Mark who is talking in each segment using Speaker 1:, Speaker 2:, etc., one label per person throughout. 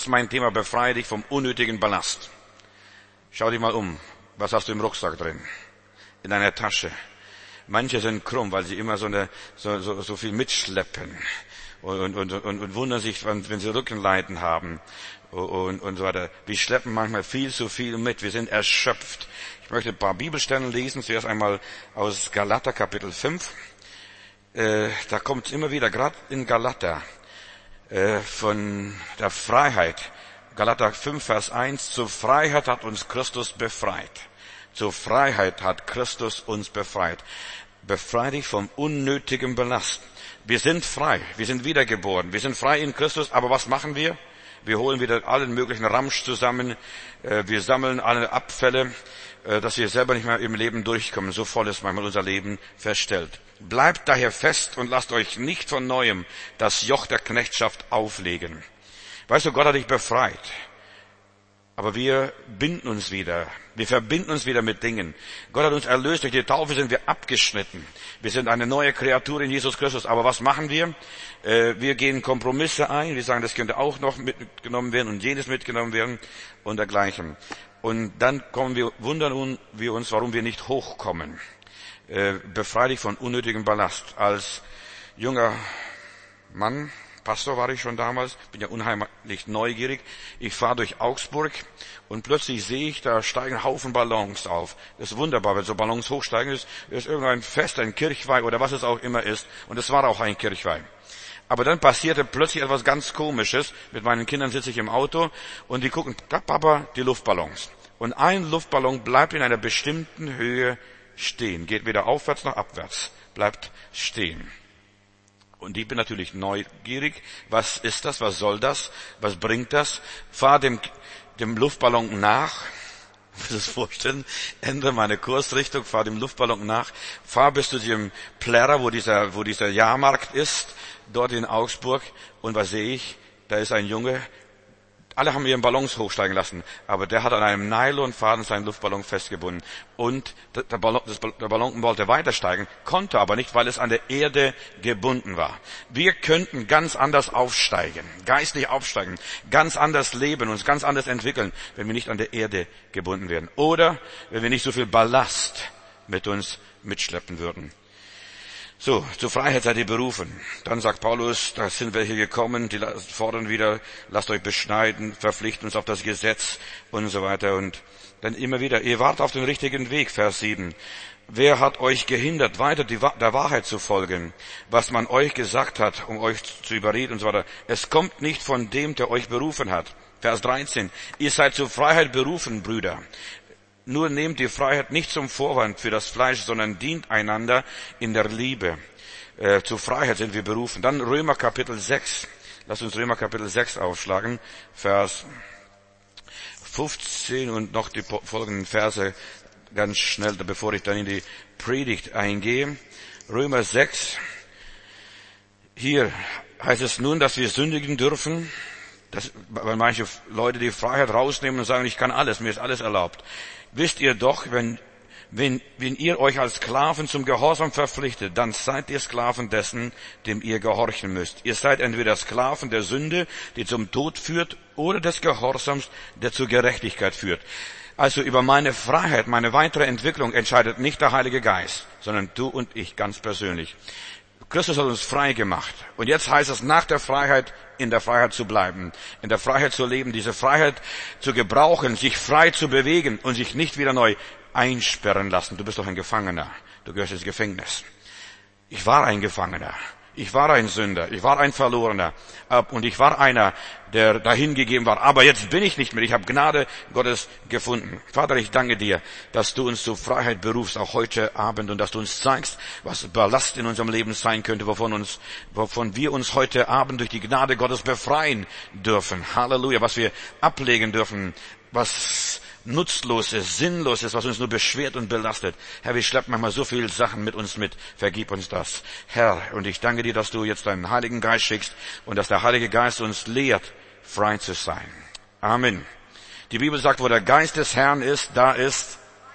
Speaker 1: mein Thema, befreie dich vom unnötigen Ballast. Schau dich mal um. Was hast du im Rucksack drin? In deiner Tasche. Manche sind krumm, weil sie immer so viel mitschleppen und wundern sich, wenn sie Rückenleiden haben und so weiter. Wir schleppen manchmal viel zu viel mit. Wir sind erschöpft. Ich möchte ein paar Bibelstellen lesen. Zuerst einmal aus Galater Kapitel 5. Da kommt es immer wieder, gerade in Galater, von der Freiheit. Galater 5, Vers 1. Zur Freiheit hat uns Christus befreit. Zur Freiheit hat Christus uns befreit. Befrei dich vom unnötigen Ballast. Wir sind frei. Wir sind wiedergeboren. Wir sind frei in Christus. Aber was machen wir? Wir holen wieder allen möglichen Ramsch zusammen. Wir sammeln alle Abfälle, dass wir selber nicht mehr im Leben durchkommen. So voll ist manchmal unser Leben verstellt. Bleibt daher fest und lasst euch nicht von Neuem das Joch der Knechtschaft auflegen. Weißt du, Gott hat dich befreit. Aber wir binden uns wieder. Wir verbinden uns wieder mit Dingen. Gott hat uns erlöst. Durch die Taufe sind wir abgeschnitten. Wir sind eine neue Kreatur in Jesus Christus. Aber was machen wir? Wir gehen Kompromisse ein. Wir sagen, das könnte auch noch mitgenommen werden und jenes mitgenommen werden und dergleichen. Und dann wundern wir uns, warum wir nicht hochkommen. Befrei dich von unnötigem Ballast. Als junger Mann, Pastor war ich schon damals, bin ja unheimlich neugierig. Ich fahre durch Augsburg und plötzlich sehe ich, da steigen Haufen Ballons auf. Das ist wunderbar, wenn so Ballons hochsteigen, ist irgendein Fest, ein Kirchweih oder was es auch immer ist. Und es war auch ein Kirchweih. Aber dann passierte plötzlich etwas ganz Komisches. Mit meinen Kindern sitze ich im Auto und die gucken, da Papa, die Luftballons. Und ein Luftballon bleibt in einer bestimmten Höhe stehen, geht weder aufwärts noch abwärts, bleibt stehen. Und ich bin natürlich neugierig. Was ist das? Was soll das? Was bringt das? Fahr dem Luftballon nach. Ich muss es vorstellen. Ändere meine Kursrichtung. Fahr dem Luftballon nach. Fahr bis zu diesem Plärrer, wo dieser Jahrmarkt ist. Dort in Augsburg. Und was sehe ich? Da ist ein Junge. Alle haben ihren Ballons hochsteigen lassen, aber der hat an einem Nylonfaden seinen Luftballon festgebunden. Und der Ballon wollte weitersteigen, konnte aber nicht, weil es an der Erde gebunden war. Wir könnten ganz anders aufsteigen, geistlich aufsteigen, ganz anders leben, uns ganz anders entwickeln, wenn wir nicht an der Erde gebunden wären. Oder wenn wir nicht so viel Ballast mit uns mitschleppen würden. So, zur Freiheit seid ihr berufen. Dann sagt Paulus, da sind welche gekommen, die fordern wieder, lasst euch beschneiden, verpflichten uns auf das Gesetz und so weiter. Und dann immer wieder, ihr wart auf dem richtigen Weg, Vers 7. Wer hat euch gehindert, weiter der Wahrheit zu folgen, was man euch gesagt hat, um euch zu überreden und so weiter? Es kommt nicht von dem, der euch berufen hat. Vers 13. Ihr seid zur Freiheit berufen, Brüder. Nur nehmt die Freiheit nicht zum Vorwand für das Fleisch, sondern dient einander in der Liebe. Zur Freiheit sind wir berufen. Dann Römer Kapitel 6. Lasst uns Römer Kapitel 6 aufschlagen. Vers 15 und noch die folgenden Verse ganz schnell, bevor ich dann in die Predigt eingehe. Römer 6. Hier heißt es nun, dass wir sündigen dürfen. Weil manche Leute die Freiheit rausnehmen und sagen, ich kann alles, mir ist alles erlaubt. Wisst ihr doch, wenn ihr euch als Sklaven zum Gehorsam verpflichtet, dann seid ihr Sklaven dessen, dem ihr gehorchen müsst. Ihr seid entweder Sklaven der Sünde, die zum Tod führt, oder des Gehorsams, der zur Gerechtigkeit führt. Also über meine Freiheit, meine weitere Entwicklung entscheidet nicht der Heilige Geist, sondern du und ich ganz persönlich. Christus hat uns frei gemacht. Und jetzt heißt es, nach der Freiheit in der Freiheit zu bleiben, in der Freiheit zu leben, diese Freiheit zu gebrauchen, sich frei zu bewegen und sich nicht wieder neu einsperren lassen. Du bist doch ein Gefangener. Du gehörst ins Gefängnis. Ich war ein Gefangener. Ich war ein Sünder. Ich war ein Verlorener. Und ich war einer, der dahingegeben war. Aber jetzt bin ich nicht mehr. Ich habe Gnade Gottes gefunden. Vater, ich danke dir, dass du uns zur Freiheit berufst, auch heute Abend, und dass du uns zeigst, was Ballast in unserem Leben sein könnte, wovon wir uns heute Abend durch die Gnade Gottes befreien dürfen. Halleluja, was wir ablegen dürfen, was nutzlos ist, sinnlos ist, was uns nur beschwert und belastet. Herr, wir schleppen manchmal so viele Sachen mit uns mit. Vergib uns das. Herr, und ich danke dir, dass du jetzt deinen Heiligen Geist schickst und dass der Heilige Geist uns lehrt, frei zu sein. Amen. Die Bibel sagt, wo der Geist des Herrn ist, da ist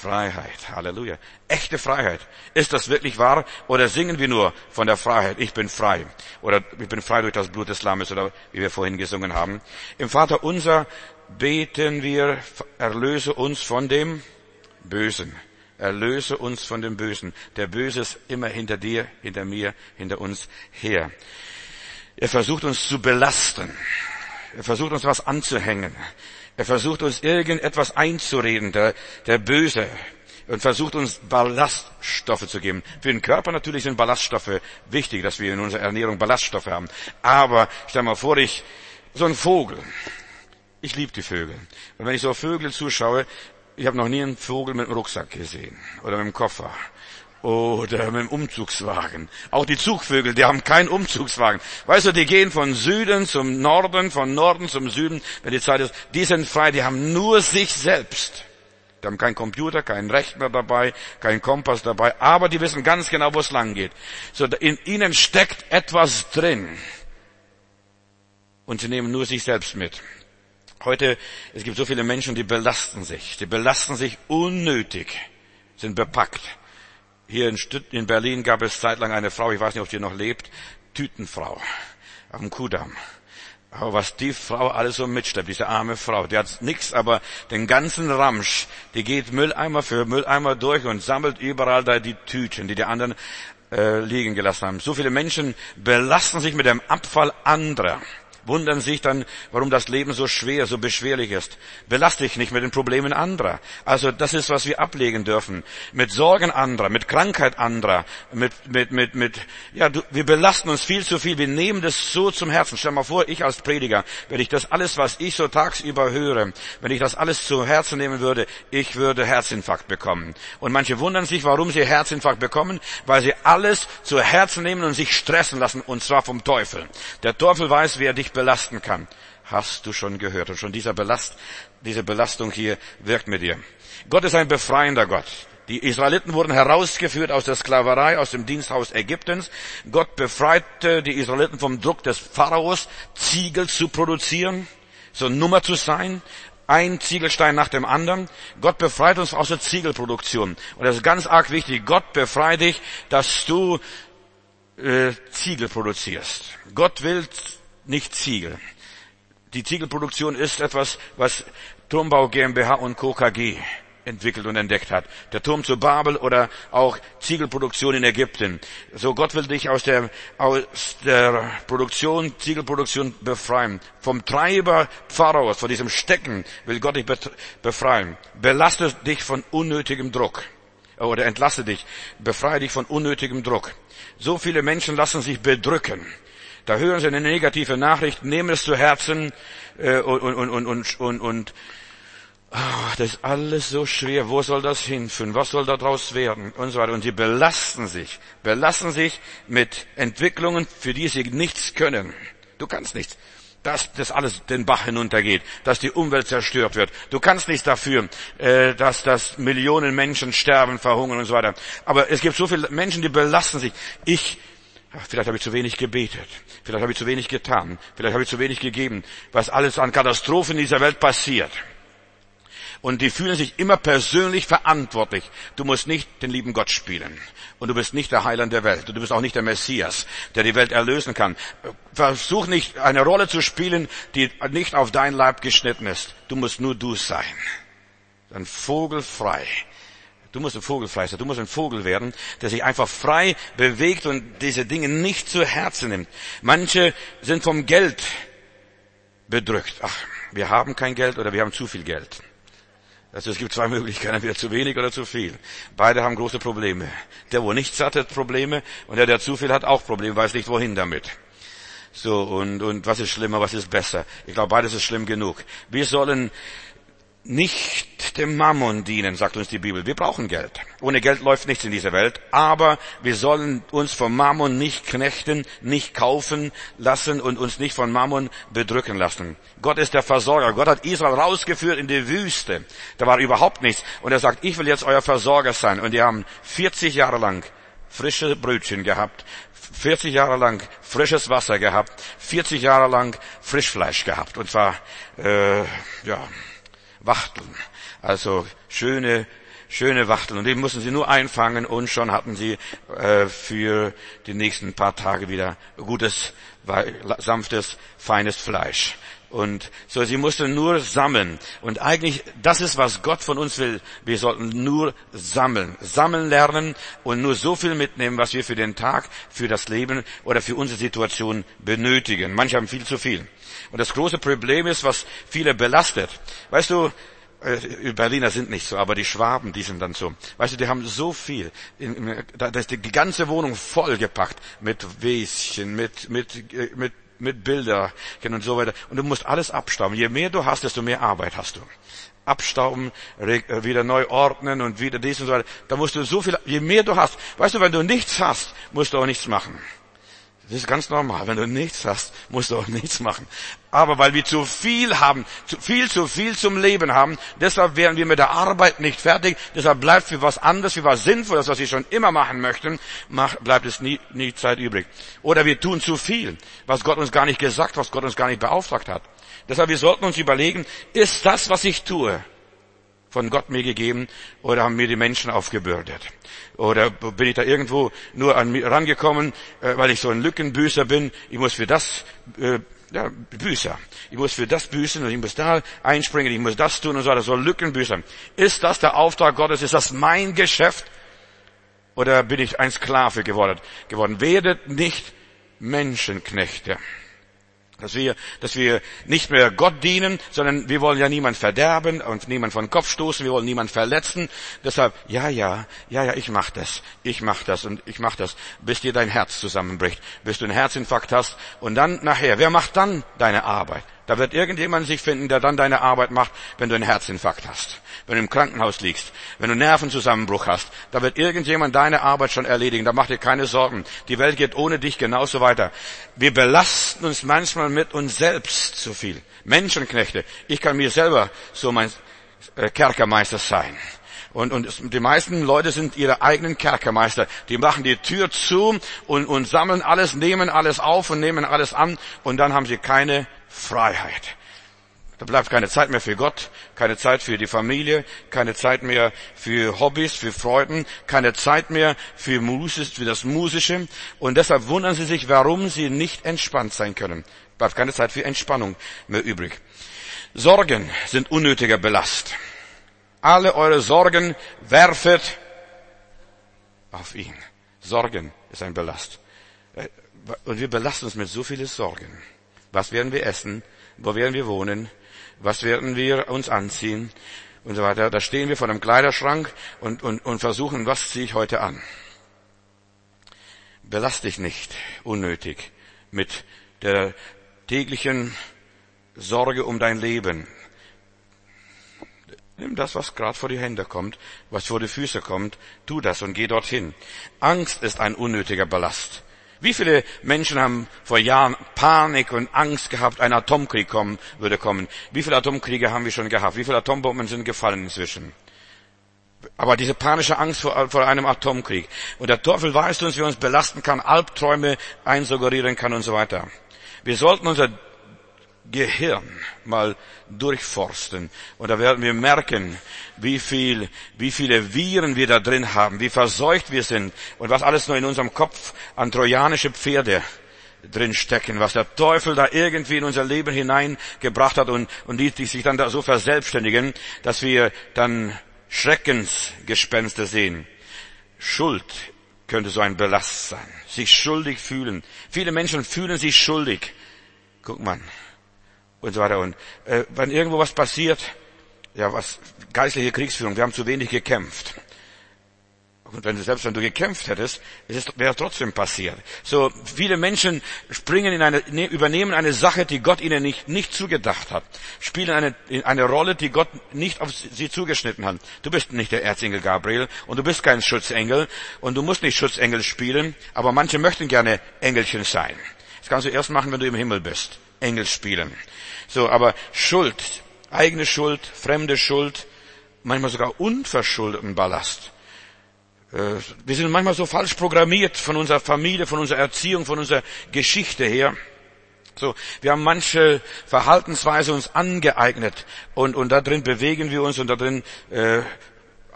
Speaker 1: Freiheit. Halleluja. Echte Freiheit. Ist das wirklich wahr? Oder singen wir nur von der Freiheit? Ich bin frei. Oder ich bin frei durch das Blut des Lammes. Oder wie wir vorhin gesungen haben. Im Vater unser beten wir, erlöse uns von dem Bösen. Erlöse uns von dem Bösen. Der Böse ist immer hinter dir, hinter mir, hinter uns her. Er versucht uns zu belasten. Er versucht uns was anzuhängen. Er versucht uns irgendetwas einzureden, der Böse. Und versucht uns Ballaststoffe zu geben. Für den Körper natürlich sind Ballaststoffe wichtig, dass wir in unserer Ernährung Ballaststoffe haben. Aber stell mal vor, so ein Vogel. Ich liebe die Vögel. Und wenn ich so Vögel zuschaue, ich habe noch nie einen Vogel mit einem Rucksack gesehen. Oder mit einem Koffer. Oder mit dem Umzugswagen. Auch die Zugvögel, die haben keinen Umzugswagen. Weißt du, die gehen von Süden zum Norden, von Norden zum Süden, wenn die Zeit ist. Die sind frei, die haben nur sich selbst. Die haben keinen Computer, keinen Rechner dabei, keinen Kompass dabei, aber die wissen ganz genau, wo es lang geht. So, in ihnen steckt etwas drin. Und sie nehmen nur sich selbst mit. Heute, es gibt so viele Menschen, die belasten sich. Die belasten sich unnötig, sind bepackt. Hier in Berlin gab es zeitlang eine Frau, ich weiß nicht, ob sie noch lebt, Tütenfrau, auf dem Kuhdamm. Aber was die Frau alles so mitschleppt, diese arme Frau, die hat nichts, aber den ganzen Ramsch, die geht Mülleimer für Mülleimer durch und sammelt überall da die Tüten, die anderen liegen gelassen haben. So viele Menschen belasten sich mit dem Abfall anderer. Wundern sich dann, warum das Leben so schwer, so beschwerlich ist. Belaste dich nicht mit den Problemen anderer. Also das ist, was wir ablegen dürfen. Mit Sorgen anderer, mit Krankheit anderer, wir belasten uns viel zu viel. Wir nehmen das so zum Herzen. Stell mal vor, ich als Prediger, wenn ich das alles, was ich so tagsüber höre, wenn ich das alles zu Herzen nehmen würde, ich würde Herzinfarkt bekommen. Und manche wundern sich, warum sie Herzinfarkt bekommen, weil sie alles zu Herzen nehmen und sich stressen lassen, und zwar vom Teufel. Der Teufel weiß, wie er dich belasten kann. Hast du schon gehört? Und schon diese Belastung hier wirkt mit dir. Gott ist ein befreiender Gott. Die Israeliten wurden herausgeführt aus der Sklaverei, aus dem Diensthaus Ägyptens. Gott befreite die Israeliten vom Druck des Pharaos, Ziegel zu produzieren, so eine Nummer zu sein. Ein Ziegelstein nach dem anderen. Gott befreit uns aus der Ziegelproduktion. Und das ist ganz arg wichtig. Gott befreit dich, dass du Ziegel produzierst. Gott will nicht Ziegel. Die Ziegelproduktion ist etwas, was Turmbau GmbH und Co. KG entwickelt und entdeckt hat. Der Turm zu Babel oder auch Ziegelproduktion in Ägypten. So, Gott will dich aus der Ziegelproduktion befreien. Vom Treiber Pharaos, von diesem Stecken will Gott dich befreien. Belaste dich von unnötigem Druck. Oder entlasse dich. Befreie dich von unnötigem Druck. So viele Menschen lassen sich bedrücken. Da hören sie eine negative Nachricht, nehmen es zu Herzen das ist alles so schwer. Wo soll das hinführen? Was soll daraus werden? Und so weiter. Und sie belasten sich mit Entwicklungen, für die sie nichts können. Du kannst nichts. Dass das alles den Bach hinuntergeht, dass die Umwelt zerstört wird. Du kannst nichts dafür, dass Millionen Menschen sterben, verhungern und so weiter. Aber es gibt so viele Menschen, die belasten sich. Vielleicht habe ich zu wenig gebetet. Vielleicht habe ich zu wenig getan. Vielleicht habe ich zu wenig gegeben. Was alles an Katastrophen in dieser Welt passiert. Und die fühlen sich immer persönlich verantwortlich. Du musst nicht den lieben Gott spielen. Und du bist nicht der Heiland der Welt. Und du bist auch nicht der Messias, der die Welt erlösen kann. Versuch nicht, eine Rolle zu spielen, die nicht auf dein Leib geschnitten ist. Du musst nur du sein. Ein Vogelfrei. Du musst ein Vogelfrei sein. Du musst ein Vogel werden, der sich einfach frei bewegt und diese Dinge nicht zu Herzen nimmt. Manche sind vom Geld bedrückt. Ach, wir haben kein Geld oder wir haben zu viel Geld. Also es gibt zwei Möglichkeiten, entweder zu wenig oder zu viel. Beide haben große Probleme. Der, wo nichts hat Probleme, und der zu viel hat, auch Probleme, weiß nicht wohin damit. So, und was ist schlimmer, was ist besser? Ich glaube, beides ist schlimm genug. Wir sollen nicht dem Mammon dienen, sagt uns die Bibel. Wir brauchen Geld. Ohne Geld läuft nichts in dieser Welt. Aber wir sollen uns vom Mammon nicht knechten, nicht kaufen lassen und uns nicht von Mammon bedrücken lassen. Gott ist der Versorger. Gott hat Israel rausgeführt in die Wüste. Da war überhaupt nichts. Und er sagt, ich will jetzt euer Versorger sein. Und die haben 40 Jahre lang frische Brötchen gehabt, 40 Jahre lang frisches Wasser gehabt, 40 Jahre lang Frischfleisch gehabt. Und zwar, Wachteln. Also schöne schöne Wachteln. Und die mussten sie nur einfangen und schon hatten sie für die nächsten paar Tage wieder gutes, sanftes, feines Fleisch. Und so, sie mussten nur sammeln. Und eigentlich, das ist, was Gott von uns will. Wir sollten nur sammeln. Sammeln lernen und nur so viel mitnehmen, was wir für den Tag, für das Leben oder für unsere Situation benötigen. Manche haben viel zu viel. Und das große Problem ist, was viele belastet. Weißt du, Berliner sind nicht so, aber die Schwaben, die sind dann so. Weißt du, die haben so viel. Da ist die ganze Wohnung vollgepackt mit Wäschen, mit Bilder und so weiter. Und du musst alles abstauben. Je mehr du hast, desto mehr Arbeit hast du. Abstauben, wieder neu ordnen und wieder dies und so weiter. Da musst du so viel, je mehr du hast. Weißt du, wenn du nichts hast, musst du auch nichts machen. Das ist ganz normal. Wenn du nichts hast, musst du auch nichts machen. Aber weil wir zu viel haben, zu viel zum Leben haben, deshalb werden wir mit der Arbeit nicht fertig. Deshalb bleibt für was anderes, für was Sinnvolles, was wir schon immer machen möchten, bleibt es nie Zeit übrig. Oder wir tun zu viel, was Gott uns gar nicht gesagt, was Gott uns gar nicht beauftragt hat. Deshalb, wir sollten uns überlegen, ist das, was ich tue, von Gott mir gegeben oder haben mir die Menschen aufgebürdet? Oder bin ich da irgendwo nur an mir rangekommen, weil ich so ein Lückenbüßer bin? Ich muss für das, Büßer. Ich muss für das büßen und ich muss da einspringen, ich muss das tun und so weiter. So Lückenbüßer. Ist das der Auftrag Gottes? Ist das mein Geschäft? Oder bin ich ein Sklave geworden? Werdet nicht Menschenknechte. Dass wir nicht mehr Gott dienen, sondern wir wollen ja niemand verderben und niemand von den Kopf stoßen, wir wollen niemand verletzen. Deshalb, ich mach das, bis dir dein Herz zusammenbricht, bis du einen Herzinfarkt hast. Und dann nachher, wer macht dann deine Arbeit? Da wird irgendjemand sich finden, der dann deine Arbeit macht, wenn du einen Herzinfarkt hast, wenn du im Krankenhaus liegst, wenn du Nervenzusammenbruch hast. Da wird irgendjemand deine Arbeit schon erledigen. Da mach dir keine Sorgen. Die Welt geht ohne dich genauso weiter. Wir belasten uns manchmal mit uns selbst zu viel. Menschenknechte. Ich kann mir selber so mein Kerkermeister sein. Und die meisten Leute sind ihre eigenen Kerkermeister. Die machen die Tür zu und sammeln alles, nehmen alles auf und nehmen alles an. Und dann haben sie keine Freiheit. Da bleibt keine Zeit mehr für Gott, keine Zeit für die Familie, keine Zeit mehr für Hobbys, für Freuden, keine Zeit mehr für das Musische. Und deshalb wundern sie sich, warum sie nicht entspannt sein können. Bleibt keine Zeit für Entspannung mehr übrig. Sorgen sind unnötiger Belast. Alle eure Sorgen werfet auf ihn. Sorgen ist ein Belast. Und wir belasten uns mit so vielen Sorgen. Was werden wir essen? Wo werden wir wohnen? Was werden wir uns anziehen? Und so weiter. Da stehen wir vor einem Kleiderschrank und versuchen, was ziehe ich heute an? Belast dich nicht unnötig mit der täglichen Sorge um dein Leben. Nimm das, was gerade vor die Hände kommt, was vor die Füße kommt, tu das und geh dorthin. Angst ist ein unnötiger Ballast. Wie viele Menschen haben vor Jahren Panik und Angst gehabt, ein Atomkrieg würde kommen? Wie viele Atomkriege haben wir schon gehabt? Wie viele Atombomben sind gefallen inzwischen? Aber diese panische Angst vor einem Atomkrieg. Und der Teufel weiß uns, wie er uns belasten kann, Albträume einsuggerieren kann und so weiter. Wir sollten unser Gehirn mal durchforsten. Und da werden wir merken, wie viele Viren wir da drin haben, wie verseucht wir sind und was alles nur in unserem Kopf an trojanische Pferde drin stecken, was der Teufel da irgendwie in unser Leben hineingebracht hat und die sich dann da so verselbstständigen, dass wir dann Schreckensgespenster sehen. Schuld könnte so ein Belast sein. Sich schuldig fühlen. Viele Menschen fühlen sich schuldig. Guck mal. Und so weiter. Und wenn irgendwo was passiert, geistliche Kriegsführung, wir haben zu wenig gekämpft. Und selbst wenn du gekämpft hättest, wäre es trotzdem passiert. So, viele Menschen übernehmen eine Sache, die Gott ihnen nicht zugedacht hat. Spielen eine Rolle, die Gott nicht auf sie zugeschnitten hat. Du bist nicht der Erzengel Gabriel und du bist kein Schutzengel und du musst nicht Schutzengel spielen, aber manche möchten gerne Engelchen sein. Das kannst du erst machen, wenn du im Himmel bist. Engel spielen. So, aber Schuld, eigene Schuld, fremde Schuld, manchmal sogar unverschuldeten Ballast. Wir sind manchmal so falsch programmiert von unserer Familie, von unserer Erziehung, von unserer Geschichte her. So, wir haben manche Verhaltensweise uns angeeignet und da drin bewegen wir uns und da drin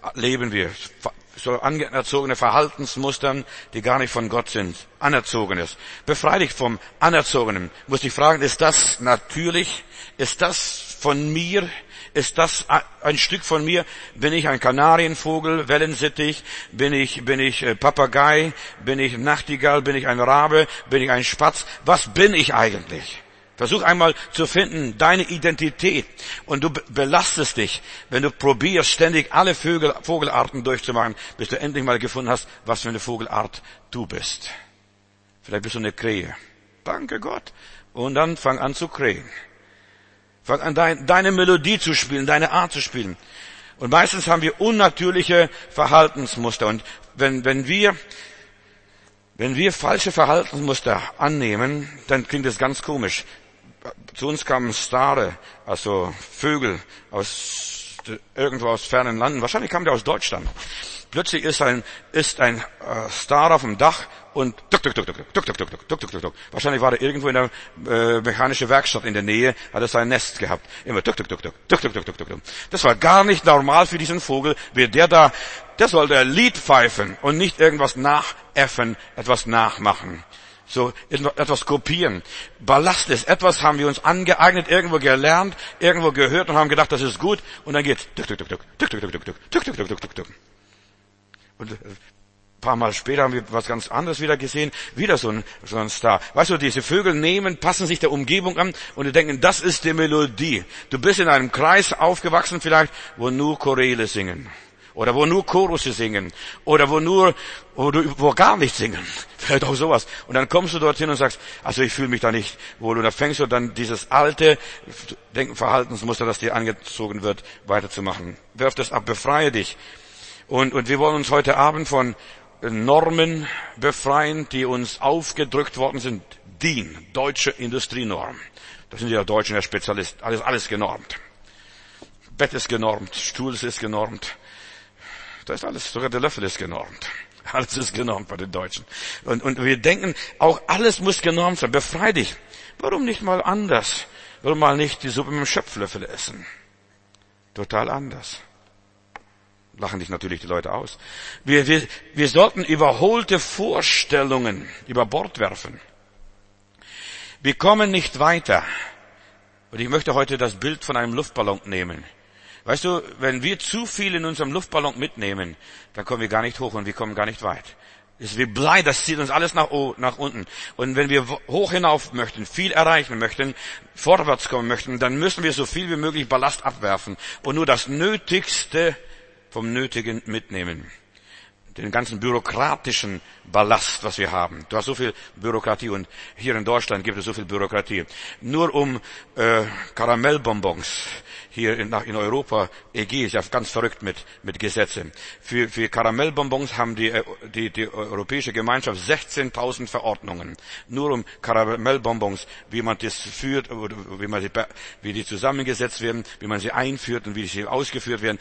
Speaker 1: leben wir. So anerzogene Verhaltensmustern, die gar nicht von Gott sind. Anerzogenes. Befrei dich vom Anerzogenen. Muss dich fragen, ist das natürlich? Ist das von mir? Ist das ein Stück von mir? Bin ich ein Kanarienvogel, Wellensittich? Bin ich Papagei? Bin ich Nachtigall? Bin ich ein Rabe? Bin ich ein Spatz? Was bin ich eigentlich? Versuch einmal zu finden, deine Identität. Und du belastest dich, wenn du probierst, ständig alle Vogelarten durchzumachen, bis du endlich mal gefunden hast, was für eine Vogelart du bist. Vielleicht bist du eine Krähe. Danke Gott. Und dann fang an zu krähen. Fang an, deine Melodie zu spielen, deine Art zu spielen. Und meistens haben wir unnatürliche Verhaltensmuster. Und wenn wir falsche Verhaltensmuster annehmen, dann klingt das ganz komisch. Zu uns kamen Stare, also Vögel irgendwo aus fernen Landen. Wahrscheinlich kamen die aus Deutschland. Plötzlich ist ein Star auf dem Dach und tuk, tuk, tuk, tuk, tuk, tuk, tuk, tuk, tuk, tuk, tuk, tuk. Wahrscheinlich war er irgendwo in der mechanischen Werkstatt in der Nähe, hat er sein Nest gehabt. Immer tuk, tuk, tuk, tuk, tuk, tuk, tuk, tuk, tuk, tuk. Das war gar nicht normal für diesen Vogel, wie der sollte ein Lied pfeifen und nicht irgendwas nachäffen, etwas nachmachen. So etwas kopieren. Ballast ist etwas, haben wir uns angeeignet, irgendwo gelernt, irgendwo gehört und haben gedacht, das ist gut. Und dann geht's tuk, tuk, tuk, tuk, tuk, tuk, tuk, tuk, tuk, tuk, tuk, tuk, tuk, tuk. Und ein paar Mal später haben wir was ganz anderes wieder gesehen. Wieder so ein Star. Weißt du, diese Vögel passen sich der Umgebung an und die denken, das ist die Melodie. Du bist in einem Kreis aufgewachsen vielleicht, wo nur Choräle singen. Oder wo nur Chorusse singen. Oder wo gar nicht singen. Vielleicht auch sowas. Und dann kommst du dorthin und sagst, also ich fühle mich da nicht wohl. Und dann fängst du dann dieses alte Verhaltensmuster, das dir angezogen wird, weiterzumachen. Wirf das ab, befreie dich. Und wir wollen uns heute Abend von Normen befreien, die uns aufgedrückt worden sind. DIN, Deutsche Industrienorm. Da sind ja Deutschen der Spezialist. Alles genormt. Bett ist genormt, Stuhl ist genormt. Da ist alles, sogar der Löffel ist genormt. Alles ist genormt bei den Deutschen. Und wir denken, auch alles muss genormt sein. Befrei dich. Warum nicht mal anders? Warum mal nicht die Suppe mit dem Schöpflöffel essen? Total anders. Lachen dich natürlich die Leute aus. Wir sollten überholte Vorstellungen über Bord werfen. Wir kommen nicht weiter. Und ich möchte heute das Bild von einem Luftballon nehmen. Weißt du, wenn wir zu viel in unserem Luftballon mitnehmen, dann kommen wir gar nicht hoch und wir kommen gar nicht weit. Das zieht uns alles nach unten. Und wenn wir hoch hinauf möchten, viel erreichen möchten, vorwärts kommen möchten, dann müssen wir so viel wie möglich Ballast abwerfen und nur das Nötigste vom Nötigen mitnehmen. Den ganzen bürokratischen Ballast, was wir haben. Du hast so viel Bürokratie und hier in Deutschland gibt es so viel Bürokratie. Nur um Karamellbonbons hier in Europa, EG ist ja ganz verrückt mit Gesetzen. Für Karamellbonbons haben die Europäische Gemeinschaft 16.000 Verordnungen. Nur um Karamellbonbons, wie man das führt, oder wie die zusammengesetzt werden, wie man sie einführt und wie sie ausgeführt werden.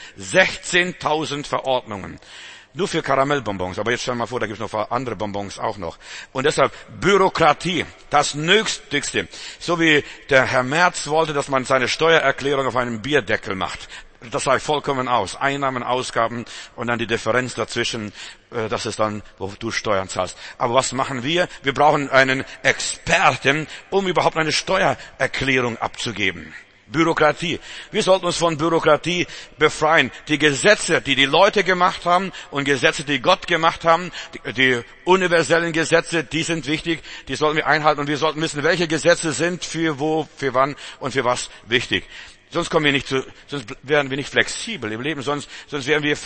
Speaker 1: 16.000 Verordnungen. Nur für Karamellbonbons. Aber jetzt stell dir mal vor, da gibt es noch andere Bonbons auch noch. Und deshalb Bürokratie, das Nötigste. So wie der Herr Merz wollte, dass man seine Steuererklärung auf einem Bierdeckel macht. Das reicht vollkommen aus. Einnahmen, Ausgaben und dann die Differenz dazwischen, das ist dann, wo du Steuern zahlst. Aber was machen wir? Wir brauchen einen Experten, um überhaupt eine Steuererklärung abzugeben. Bürokratie. Wir sollten uns von Bürokratie befreien. Die Gesetze, die die Leute gemacht haben und Gesetze, die Gott gemacht haben, die universellen Gesetze, die sind wichtig, die sollten wir einhalten und wir sollten wissen, welche Gesetze sind für wo, für wann und für was wichtig. Sonst sonst wären wir nicht flexibel im Leben, sonst wären wir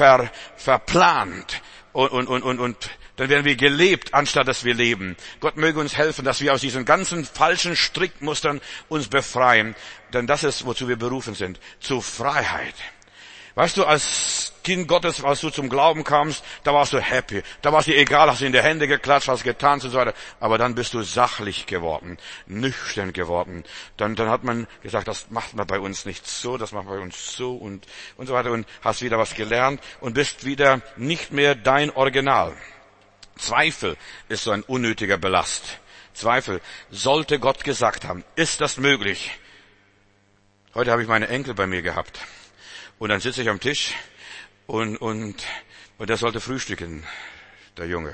Speaker 1: verplant und dann werden wir gelebt, anstatt dass wir leben. Gott möge uns helfen, dass wir aus diesen ganzen falschen Strickmustern uns befreien. Denn das ist, wozu wir berufen sind. Zur Freiheit. Weißt du, als Kind Gottes, als du zum Glauben kamst, da warst du happy. Da war es dir egal, hast du in die Hände geklatscht, hast getanzt und so weiter. Aber dann bist du sachlich geworden, nüchtern geworden. Dann hat man gesagt, das macht man bei uns nicht so, das macht man bei uns so und so weiter. Und hast wieder was gelernt und bist wieder nicht mehr dein Original. Zweifel ist so ein unnötiger Ballast. Zweifel sollte Gott gesagt haben. Ist das möglich? Heute habe ich meine Enkel bei mir gehabt. Und dann sitze ich am Tisch und der sollte frühstücken, der Junge.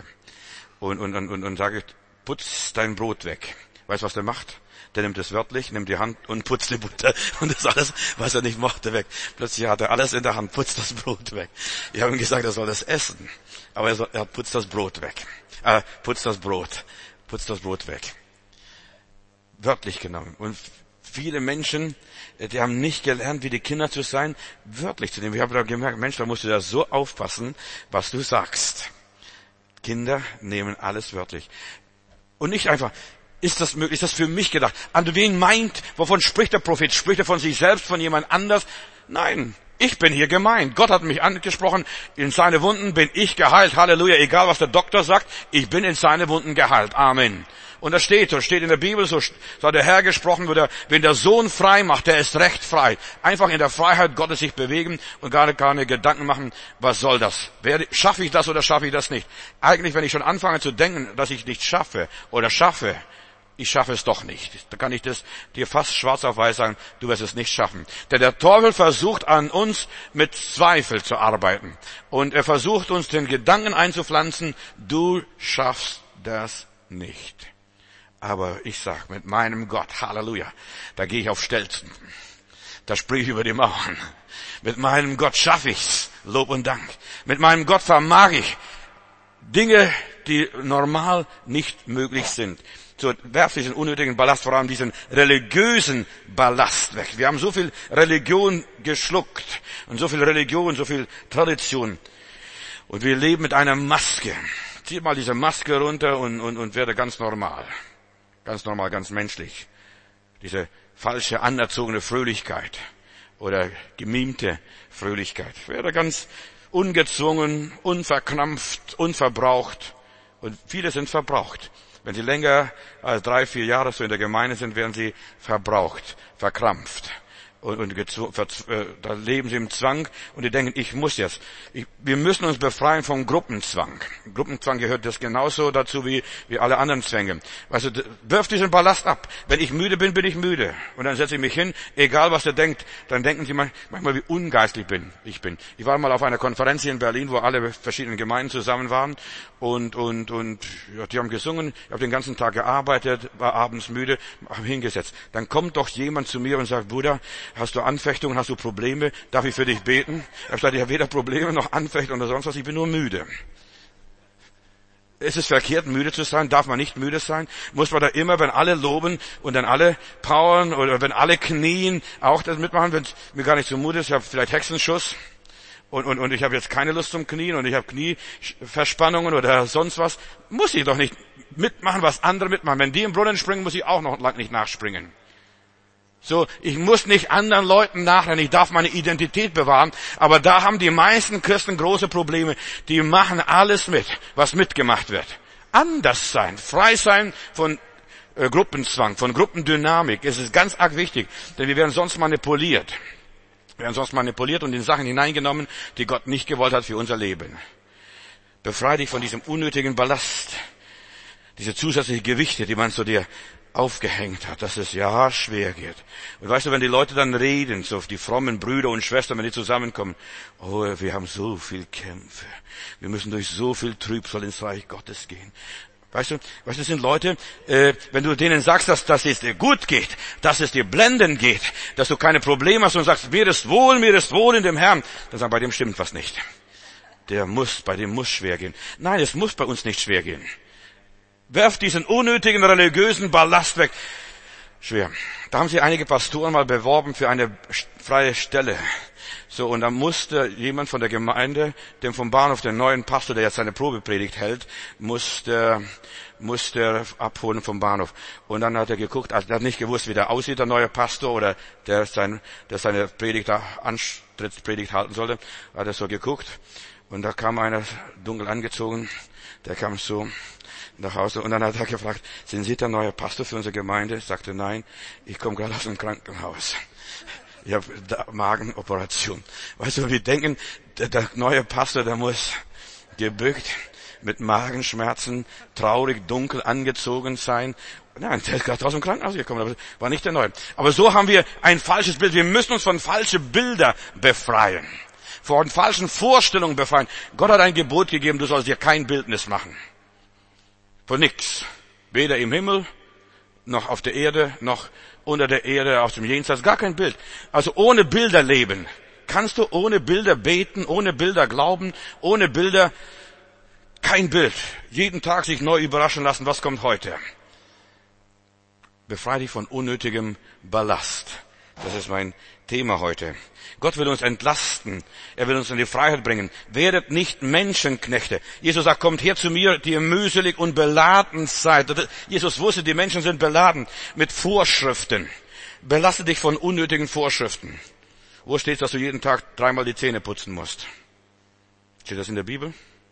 Speaker 1: Und sage ich, putz dein Brot weg. Weißt du, was der macht? Der nimmt es wörtlich, nimmt die Hand und putzt die Butter und das alles, was er nicht mochte, weg. Plötzlich hat er alles in der Hand, putzt das Brot weg. Ich habe ihm gesagt, er soll das essen, aber er putzt das Brot weg. Putzt das Brot weg. Wörtlich genommen. Und viele Menschen, die haben nicht gelernt, wie die Kinder zu sein, wörtlich zu nehmen. Ich habe da gemerkt, Mensch, da musst du ja so aufpassen, was du sagst. Kinder nehmen alles wörtlich. Und nicht einfach, ist das möglich, ist das für mich gedacht? An wen meint, wovon spricht der Prophet? Spricht er von sich selbst, von jemand anders? Nein, ich bin hier gemeint. Gott hat mich angesprochen, in seine Wunden bin ich geheilt. Halleluja, egal was der Doktor sagt, ich bin in seine Wunden geheilt. Amen. Und das steht in der Bibel, so hat der Herr gesprochen, wenn der Sohn frei macht, der ist recht frei. Einfach in der Freiheit Gottes sich bewegen und gar keine Gedanken machen, was soll das? Schaffe ich das oder schaffe ich das nicht? Eigentlich, wenn ich schon anfange zu denken, dass ich nicht schaffe oder schaffe, ich schaffe es doch nicht. Da kann ich das dir fast schwarz auf weiß sagen, du wirst es nicht schaffen. Denn der Teufel versucht an uns mit Zweifel zu arbeiten. Und er versucht uns den Gedanken einzupflanzen, du schaffst das nicht. Aber ich sag, mit meinem Gott, Halleluja, da gehe ich auf Stelzen. Da sprich ich über die Mauern. Mit meinem Gott schaffe ich's. Lob und Dank. Mit meinem Gott vermag ich Dinge, die normal nicht möglich sind. So werfe diesen unnötigen Ballast, vor allem diesen religiösen Ballast weg. Wir haben so viel Religion geschluckt und so viel Religion, so viel Tradition. Und wir leben mit einer Maske. Zieh mal diese Maske runter und werde ganz normal. Ganz normal, ganz menschlich. Diese falsche, anerzogene Fröhlichkeit oder gemimte Fröhlichkeit. Werde ganz ungezwungen, unverkrampft, unverbraucht. Und viele sind verbraucht. Wenn sie länger als 3-4 Jahre so in der Gemeinde sind, werden sie verbraucht, verkrampft. Da leben sie im Zwang und die denken, ich muss jetzt. Wir müssen uns befreien vom Gruppenzwang. Gruppenzwang gehört das genauso dazu wie alle anderen Zwänge. Also wirf diesen Ballast ab. Wenn ich müde bin, bin ich müde. Und dann setze ich mich hin, egal was er denkt, dann denken sie manchmal, wie ungeistlich ich bin. Ich war mal auf einer Konferenz hier in Berlin, wo alle verschiedenen Gemeinden zusammen waren und ja, die haben gesungen. Ich habe den ganzen Tag gearbeitet, war abends müde, habe hingesetzt. Dann kommt doch jemand zu mir und sagt, Bruder, hast du Anfechtungen, hast du Probleme? Darf ich für dich beten? Ich habe gesagt, ich habe weder Probleme noch Anfechtungen oder sonst was, ich bin nur müde. Ist es verkehrt, müde zu sein? Darf man nicht müde sein? Muss man da immer, wenn alle loben und dann alle powern oder wenn alle knien, auch das mitmachen, wenn es mir gar nicht so müde ist? Ich habe vielleicht Hexenschuss und ich habe jetzt keine Lust zum Knien und ich habe Knieverspannungen oder sonst was. Muss ich doch nicht mitmachen, was andere mitmachen. Wenn die im Brunnen springen, muss ich auch noch lang nicht nachspringen. So, ich muss nicht anderen Leuten nachrennen, ich darf meine Identität bewahren, aber da haben die meisten Christen große Probleme. Die machen alles mit, was mitgemacht wird. Anders sein, frei sein von Gruppenzwang, von Gruppendynamik. Es ist ganz arg wichtig, denn wir werden sonst manipuliert. Wir werden sonst manipuliert und in Sachen hineingenommen, die Gott nicht gewollt hat für unser Leben. Befreie dich von diesem unnötigen Ballast, diese zusätzlichen Gewichte, die man zu dir aufgehängt hat, dass es ja schwer geht. Und weißt du, wenn die Leute dann reden, so die frommen Brüder und Schwestern, wenn die zusammenkommen, oh, wir haben so viel Kämpfe. Wir müssen durch so viel Trübsal ins Reich Gottes gehen. Weißt du, das sind Leute, wenn du denen sagst, dass es dir gut geht, dass es dir blendend geht, dass du keine Probleme hast und sagst, mir ist wohl in dem Herrn, dann sagen, bei dem stimmt was nicht. Bei dem muss schwer gehen. Nein, es muss bei uns nicht schwer gehen. Werft diesen unnötigen religiösen Ballast weg. Schwer. Da haben sich einige Pastoren mal beworben für eine freie Stelle. So, und dann musste jemand von der Gemeinde, dem vom Bahnhof, den neuen Pastor, der jetzt seine Probepredigt hält, musste abholen vom Bahnhof. Und dann hat er geguckt, er hat nicht gewusst, wie der aussieht, der neue Pastor, oder der seine Predigt da, Antrittspredigt halten sollte. Hat er so geguckt. Und da kam einer dunkel angezogen, der kam so nach Hause und dann hat er gefragt, sind Sie der neue Pastor für unsere Gemeinde? Ich sagte, nein, ich komme gerade aus dem Krankenhaus. Ich habe Magenoperation. Weißt du, wir denken, der neue Pastor, der muss gebückt, mit Magenschmerzen, traurig, dunkel angezogen sein. Nein, der ist gerade aus dem Krankenhaus gekommen, aber war nicht der neue. Aber so haben wir ein falsches Bild. Wir müssen uns von falschen Bildern befreien. Vor falschen Vorstellungen befreien. Gott hat ein Gebot gegeben, du sollst dir kein Bildnis machen. Von nix. Weder im Himmel, noch auf der Erde, noch unter der Erde, aus dem Jenseits. Gar kein Bild. Also ohne Bilder leben. Kannst du ohne Bilder beten, ohne Bilder glauben, ohne Bilder kein Bild. Jeden Tag sich neu überraschen lassen, was kommt heute. Befreie dich von unnötigem Ballast. Das ist mein Thema heute. Gott will uns entlasten. Er will uns in die Freiheit bringen. Werdet nicht Menschenknechte. Jesus sagt, kommt her zu mir, die ihr mühselig und beladen seid. Jesus wusste, die Menschen sind beladen mit Vorschriften. Belasse dich von unnötigen Vorschriften. Wo steht, dass du jeden Tag 3-mal die Zähne putzen musst? Steht das in der Bibel?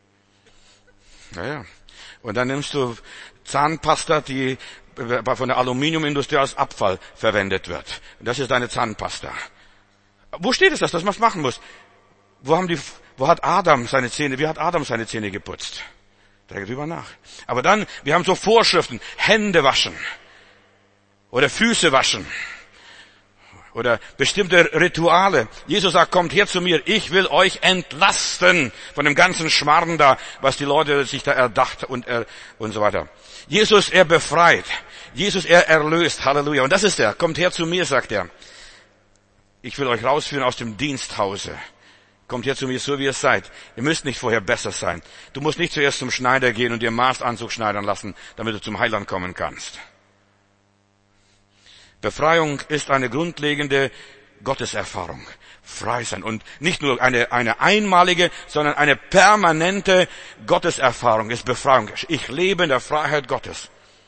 Speaker 1: Ja. Und dann nimmst du Zahnpasta, die von der Aluminiumindustrie als Abfall verwendet wird. Das ist deine Zahnpasta. Wo steht es, dass das machen muss? Wie hat Adam seine Zähne geputzt? Denke drüber nach. Aber dann, wir haben so Vorschriften. Hände waschen. Oder Füße waschen. Oder bestimmte Rituale. Jesus sagt, kommt her zu mir, ich will euch entlasten von dem ganzen Schmarrn da, was die Leute sich da erdacht und so weiter. Jesus, er befreit. Jesus, er erlöst. Halleluja. Und das ist er. Kommt her zu mir, sagt er. Ich will euch rausführen aus dem Diensthause. Kommt her zu mir, so wie ihr seid. Ihr müsst nicht vorher besser sein. Du musst nicht zuerst zum Schneider gehen und dir Maßanzug schneidern lassen, damit du zum Heiland kommen kannst. Befreiung ist eine grundlegende Gotteserfahrung. Frei sein. Und nicht nur eine einmalige, sondern eine permanente Gotteserfahrung ist Befreiung. Ich lebe in der Freiheit Gottes.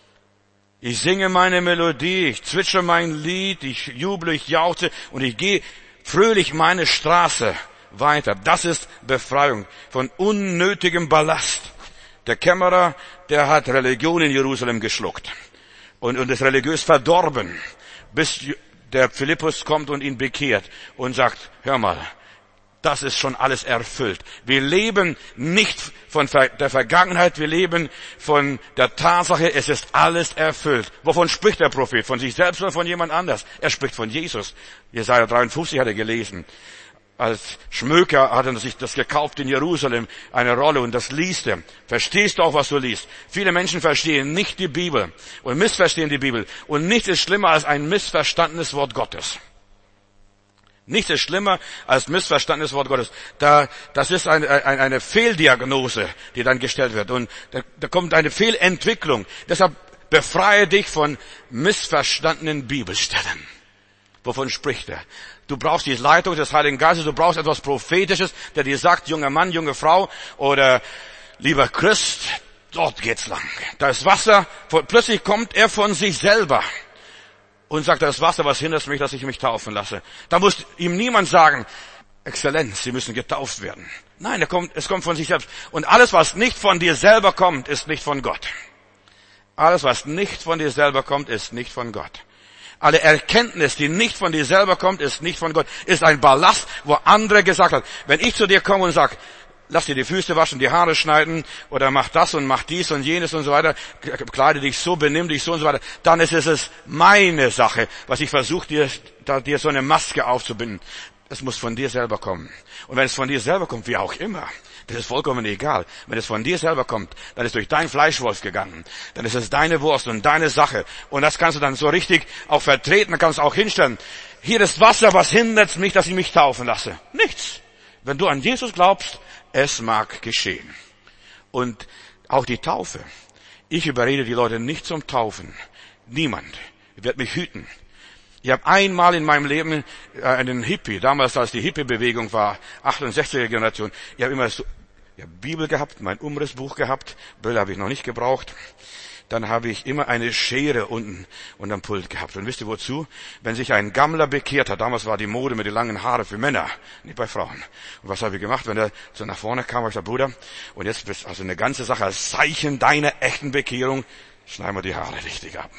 Speaker 1: Ich singe meine Melodie, ich zwitsche mein Lied, ich juble, ich jauchze und ich gehe fröhlich meine Straße weiter. Das ist Befreiung von unnötigem Ballast. Der Kämmerer, der hat Religion in Jerusalem geschluckt und ist religiös verdorben, bis der Philippus kommt und ihn bekehrt und sagt, hör mal, das ist schon alles erfüllt. Wir leben nicht von der Vergangenheit, wir leben von der Tatsache, es ist alles erfüllt. Wovon spricht der Prophet? Von sich selbst oder von jemand anders? Er spricht von Jesus. Jesaja 53 hat er gelesen. Als Schmöker hat er sich das gekauft in Jerusalem, eine Rolle, und das liest er. Verstehst du auch, was du liest? Viele Menschen verstehen nicht die Bibel und missverstehen die Bibel. Und nichts ist schlimmer als ein missverstandenes Wort Gottes. Nichts ist schlimmer als missverstandenes Wort Gottes. Das ist eine Fehldiagnose, die dann gestellt wird. Und da kommt eine Fehlentwicklung. Deshalb befreie dich von missverstandenen Bibelstellen. Wovon spricht er? Du brauchst die Leitung des Heiligen Geistes, du brauchst etwas Prophetisches, der dir sagt, junger Mann, junge Frau oder lieber Christ, dort geht's lang. Da ist Wasser, plötzlich kommt er von sich selber und sagt, das Wasser, was hindert mich, dass ich mich taufen lasse? Da muss ihm niemand sagen, Exzellenz, Sie müssen getauft werden. Nein, es kommt von sich selbst. Und alles, was nicht von dir selber kommt, ist nicht von Gott. Alles, was nicht von dir selber kommt, ist nicht von Gott. Alle Erkenntnis, die nicht von dir selber kommt, ist nicht von Gott. Ist ein Ballast, wo andere gesagt haben, wenn ich zu dir komme und sage, lass dir die Füße waschen, die Haare schneiden oder mach das und mach dies und jenes und so weiter, kleide dich so, benimm dich so und so weiter, dann ist es meine Sache, was ich versuche, dir so eine Maske aufzubinden. Es muss von dir selber kommen. Und wenn es von dir selber kommt, wie auch immer, das ist vollkommen egal. Wenn es von dir selber kommt, dann ist durch dein Fleischwolf gegangen. Dann ist es deine Wurst und deine Sache. Und das kannst du dann so richtig auch vertreten, dann kannst du auch hinstellen. Hier ist Wasser, was hindert mich, dass ich mich taufen lasse? Nichts. Wenn du an Jesus glaubst, es mag geschehen. Und auch die Taufe. Ich überrede die Leute nicht zum Taufen. Niemand. Ich werde mich hüten. Ich habe einmal in meinem Leben einen Hippie, damals als die Hippie-Bewegung war, 68er Generation, ich habe immer Bibel gehabt, mein Umrissbuch gehabt, Brille habe ich noch nicht gebraucht. Dann habe ich immer eine Schere unten unterm Pult gehabt. Und wisst ihr wozu? Wenn sich ein Gammler bekehrt hat, damals war die Mode mit den langen Haaren für Männer, nicht bei Frauen. Und was habe ich gemacht? Wenn er so nach vorne kam, habe ich gesagt, Bruder, und jetzt bist also eine ganze Sache als Zeichen deiner echten Bekehrung, schneiden wir die Haare richtig ab.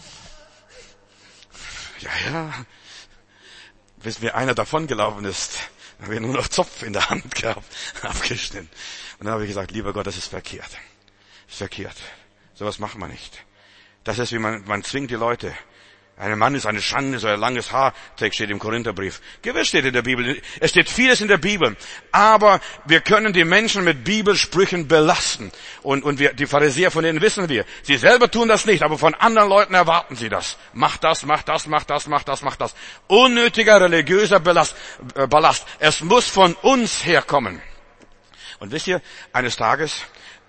Speaker 1: Ja. Bis mir einer davongelaufen ist, habe ich nur noch Zopf in der Hand gehabt, abgeschnitten. Und dann habe ich gesagt, lieber Gott, das ist verkehrt. Das ist verkehrt. Sowas macht man nicht. Das ist, wie man zwingt die Leute. Ein Mann ist eine Schande, so ein langes Haar trägt, steht im Korintherbrief. Gewiss steht in der Bibel. Es steht vieles in der Bibel. Aber wir können die Menschen mit Bibelsprüchen belasten. Und die Pharisäer, von denen wissen wir. Sie selber tun das nicht, aber von anderen Leuten erwarten sie das. Mach das, mach das, mach das, mach das, mach das. Unnötiger religiöser Ballast. Es muss von uns herkommen. Und wisst ihr, eines Tages,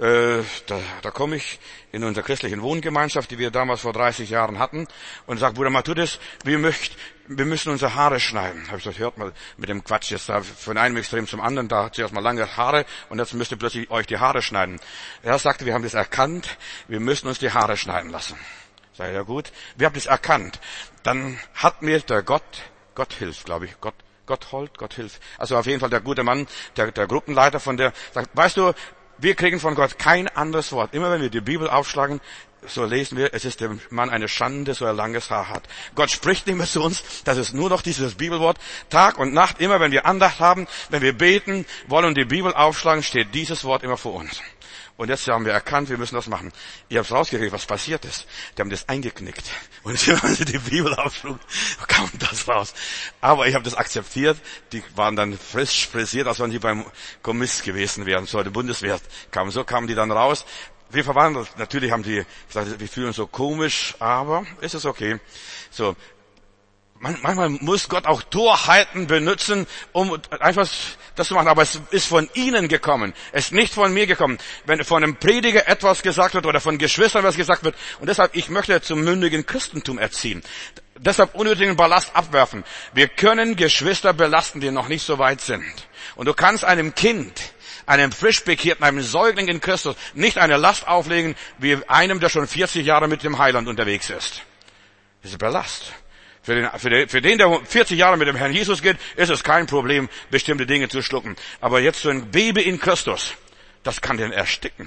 Speaker 1: da komme ich in unserer christlichen Wohngemeinschaft, die wir damals vor 30 Jahren hatten, und sage, Bruder Matthäus, wir müssen unsere Haare schneiden. Habe ich gesagt, hört mal mit dem Quatsch jetzt da von einem Extrem zum anderen, da hat zuerst mal lange Haare und jetzt müsst ihr plötzlich euch die Haare schneiden. Er sagte, wir haben das erkannt, wir müssen uns die Haare schneiden lassen. Sag ich, ja gut, wir haben das erkannt. Dann hat mir der Gott hilft, glaube ich, Gott hilft. Also auf jeden Fall der gute Mann, der Gruppenleiter von der, sagt, weißt du, wir kriegen von Gott kein anderes Wort. Immer wenn wir die Bibel aufschlagen, so lesen wir, es ist dem Mann eine Schande, so er langes Haar hat. Gott spricht nicht mehr zu uns, das ist nur noch dieses Bibelwort. Tag und Nacht, immer wenn wir Andacht haben, wenn wir beten wollen und die Bibel aufschlagen, steht dieses Wort immer vor uns. Und jetzt haben wir erkannt, wir müssen das machen. Ich habe es rausgekriegt, was passiert ist. Die haben das eingeknickt. Und wenn sie die Bibel aufschlug, kam das raus. Aber ich habe das akzeptiert. Die waren dann frisch frisiert, als wenn die beim Kommiss gewesen wären, so der Bundeswehr kamen. So kamen die dann raus. Wir verwandelt. Natürlich haben die gesagt, wir fühlen uns so komisch, aber es ist okay. So. Manchmal muss Gott auch Torheiten benutzen, um einfach das zu machen. Aber es ist von ihnen gekommen. Es ist nicht von mir gekommen. Wenn von einem Prediger etwas gesagt wird oder von Geschwistern was gesagt wird. Und deshalb, ich möchte zum mündigen Christentum erziehen. Deshalb unnötigen Ballast abwerfen. Wir können Geschwister belasten, die noch nicht so weit sind. Und du kannst einem Kind, einem Frischbekehrten, einem Säugling in Christus nicht eine Last auflegen, wie einem, der schon 40 Jahre mit dem Heiland unterwegs ist. Das ist Ballast. Für den, der 40 Jahre mit dem Herrn Jesus geht, ist es kein Problem, bestimmte Dinge zu schlucken. Aber jetzt so ein Baby in Christus, das kann den ersticken,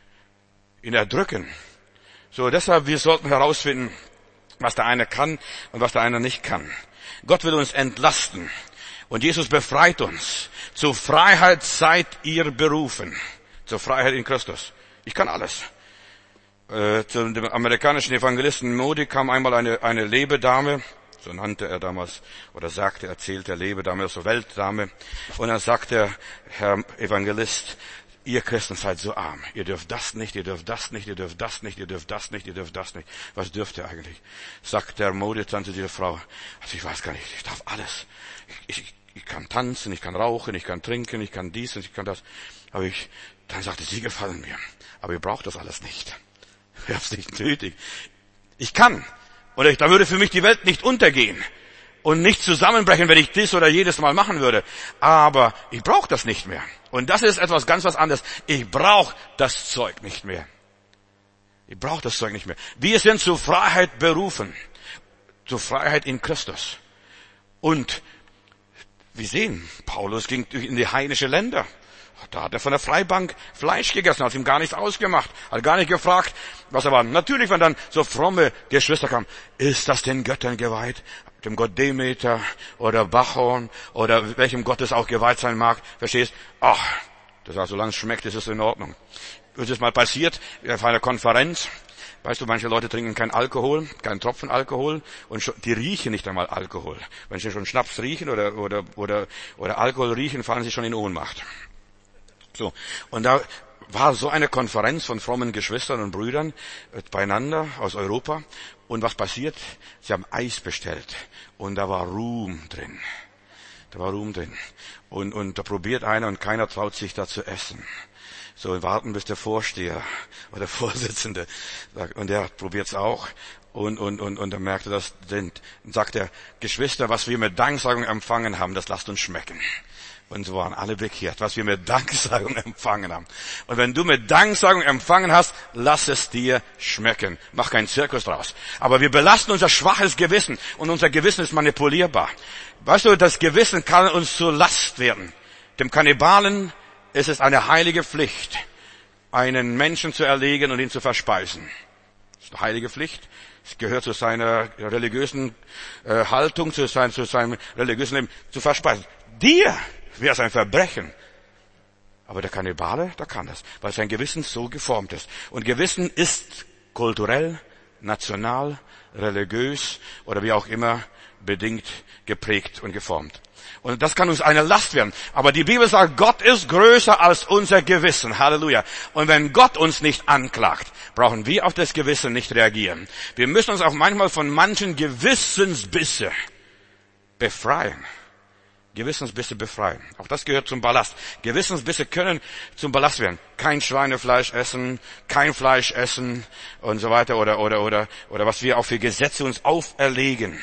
Speaker 1: ihn erdrücken. So, deshalb, wir sollten herausfinden, was der eine kann und was der eine nicht kann. Gott will uns entlasten. Und Jesus befreit uns. Zur Freiheit seid ihr berufen. Zur Freiheit in Christus. Ich kann alles. Zu dem amerikanischen Evangelisten Moody kam einmal eine Lebedame, so nannte er damals, oder erzählte Lebedame, so Weltdame. Und dann sagte der Herr Evangelist, ihr Christen seid so arm. Ihr dürft das nicht, ihr dürft das nicht, ihr dürft das nicht, ihr dürft das nicht, ihr dürft das nicht. Was dürft ihr eigentlich? Sagt der Moody dann zu dieser Frau, also ich weiß gar nicht, ich darf alles. Ich kann tanzen, ich kann rauchen, ich kann trinken, ich kann dies und ich kann das. Aber dann sagte sie, gefallen mir. Aber ihr braucht das alles nicht. Ich hab's nicht nötig. Ich kann. Oder da würde für mich die Welt nicht untergehen und nicht zusammenbrechen, wenn ich dies oder jedes Mal machen würde. Aber ich brauche das nicht mehr. Und das ist etwas ganz was anderes. Ich brauche das Zeug nicht mehr. Ich brauche das Zeug nicht mehr. Wir sind zur Freiheit berufen. Zur Freiheit in Christus. Und wir sehen, Paulus ging in die heidnische Länder. Da hat er von der Freibank Fleisch gegessen, hat ihm gar nichts ausgemacht, hat gar nicht gefragt, was er war. Natürlich, wenn dann so fromme Geschwister kamen, ist das den Göttern geweiht? Dem Gott Demeter oder Bacchon oder welchem Gott es auch geweiht sein mag, verstehst? Ach, das heißt, solange es schmeckt, ist es in Ordnung. Ist es mal passiert, auf einer Konferenz, weißt du, manche Leute trinken keinen Alkohol, keinen Tropfen Alkohol und die riechen nicht einmal Alkohol. Wenn sie schon Schnaps riechen oder Alkohol riechen, fallen sie schon in Ohnmacht. So. Und da war so eine Konferenz von frommen Geschwistern und Brüdern beieinander aus Europa. Und was passiert? Sie haben Eis bestellt. Und da war Ruhm drin. Und da probiert einer und keiner traut sich da zu essen. So, warten bis der Vorsteher oder Vorsitzende sagt, und der probiert's auch. Und er merkte das sind. Und sagt er, Geschwister, was wir mit Danksagung empfangen haben, das lasst uns schmecken. Und so waren alle bekehrt, was wir mit Danksagung empfangen haben. Und wenn du mit Danksagung empfangen hast, lass es dir schmecken. Mach keinen Zirkus draus. Aber wir belasten unser schwaches Gewissen. Und unser Gewissen ist manipulierbar. Weißt du, das Gewissen kann uns zur Last werden. Dem Kannibalen ist es eine heilige Pflicht, einen Menschen zu erlegen und ihn zu verspeisen. Das ist eine heilige Pflicht. Es gehört zu seiner religiösen Haltung, zu seinem religiösen Leben, zu verspeisen. Dir wäre es ein Verbrechen. Aber der Kannibale, der kann das, weil sein Gewissen so geformt ist. Und Gewissen ist kulturell, national, religiös oder wie auch immer bedingt geprägt und geformt. Und das kann uns eine Last werden. Aber die Bibel sagt, Gott ist größer als unser Gewissen. Halleluja. Und wenn Gott uns nicht anklagt, brauchen wir auf das Gewissen nicht reagieren. Wir müssen uns auch manchmal von manchen Gewissensbisse befreien. Gewissensbisse befreien. Auch das gehört zum Ballast. Gewissensbisse können zum Ballast werden. Kein Schweinefleisch essen, kein Fleisch essen und so weiter oder was wir auch für Gesetze uns auferlegen.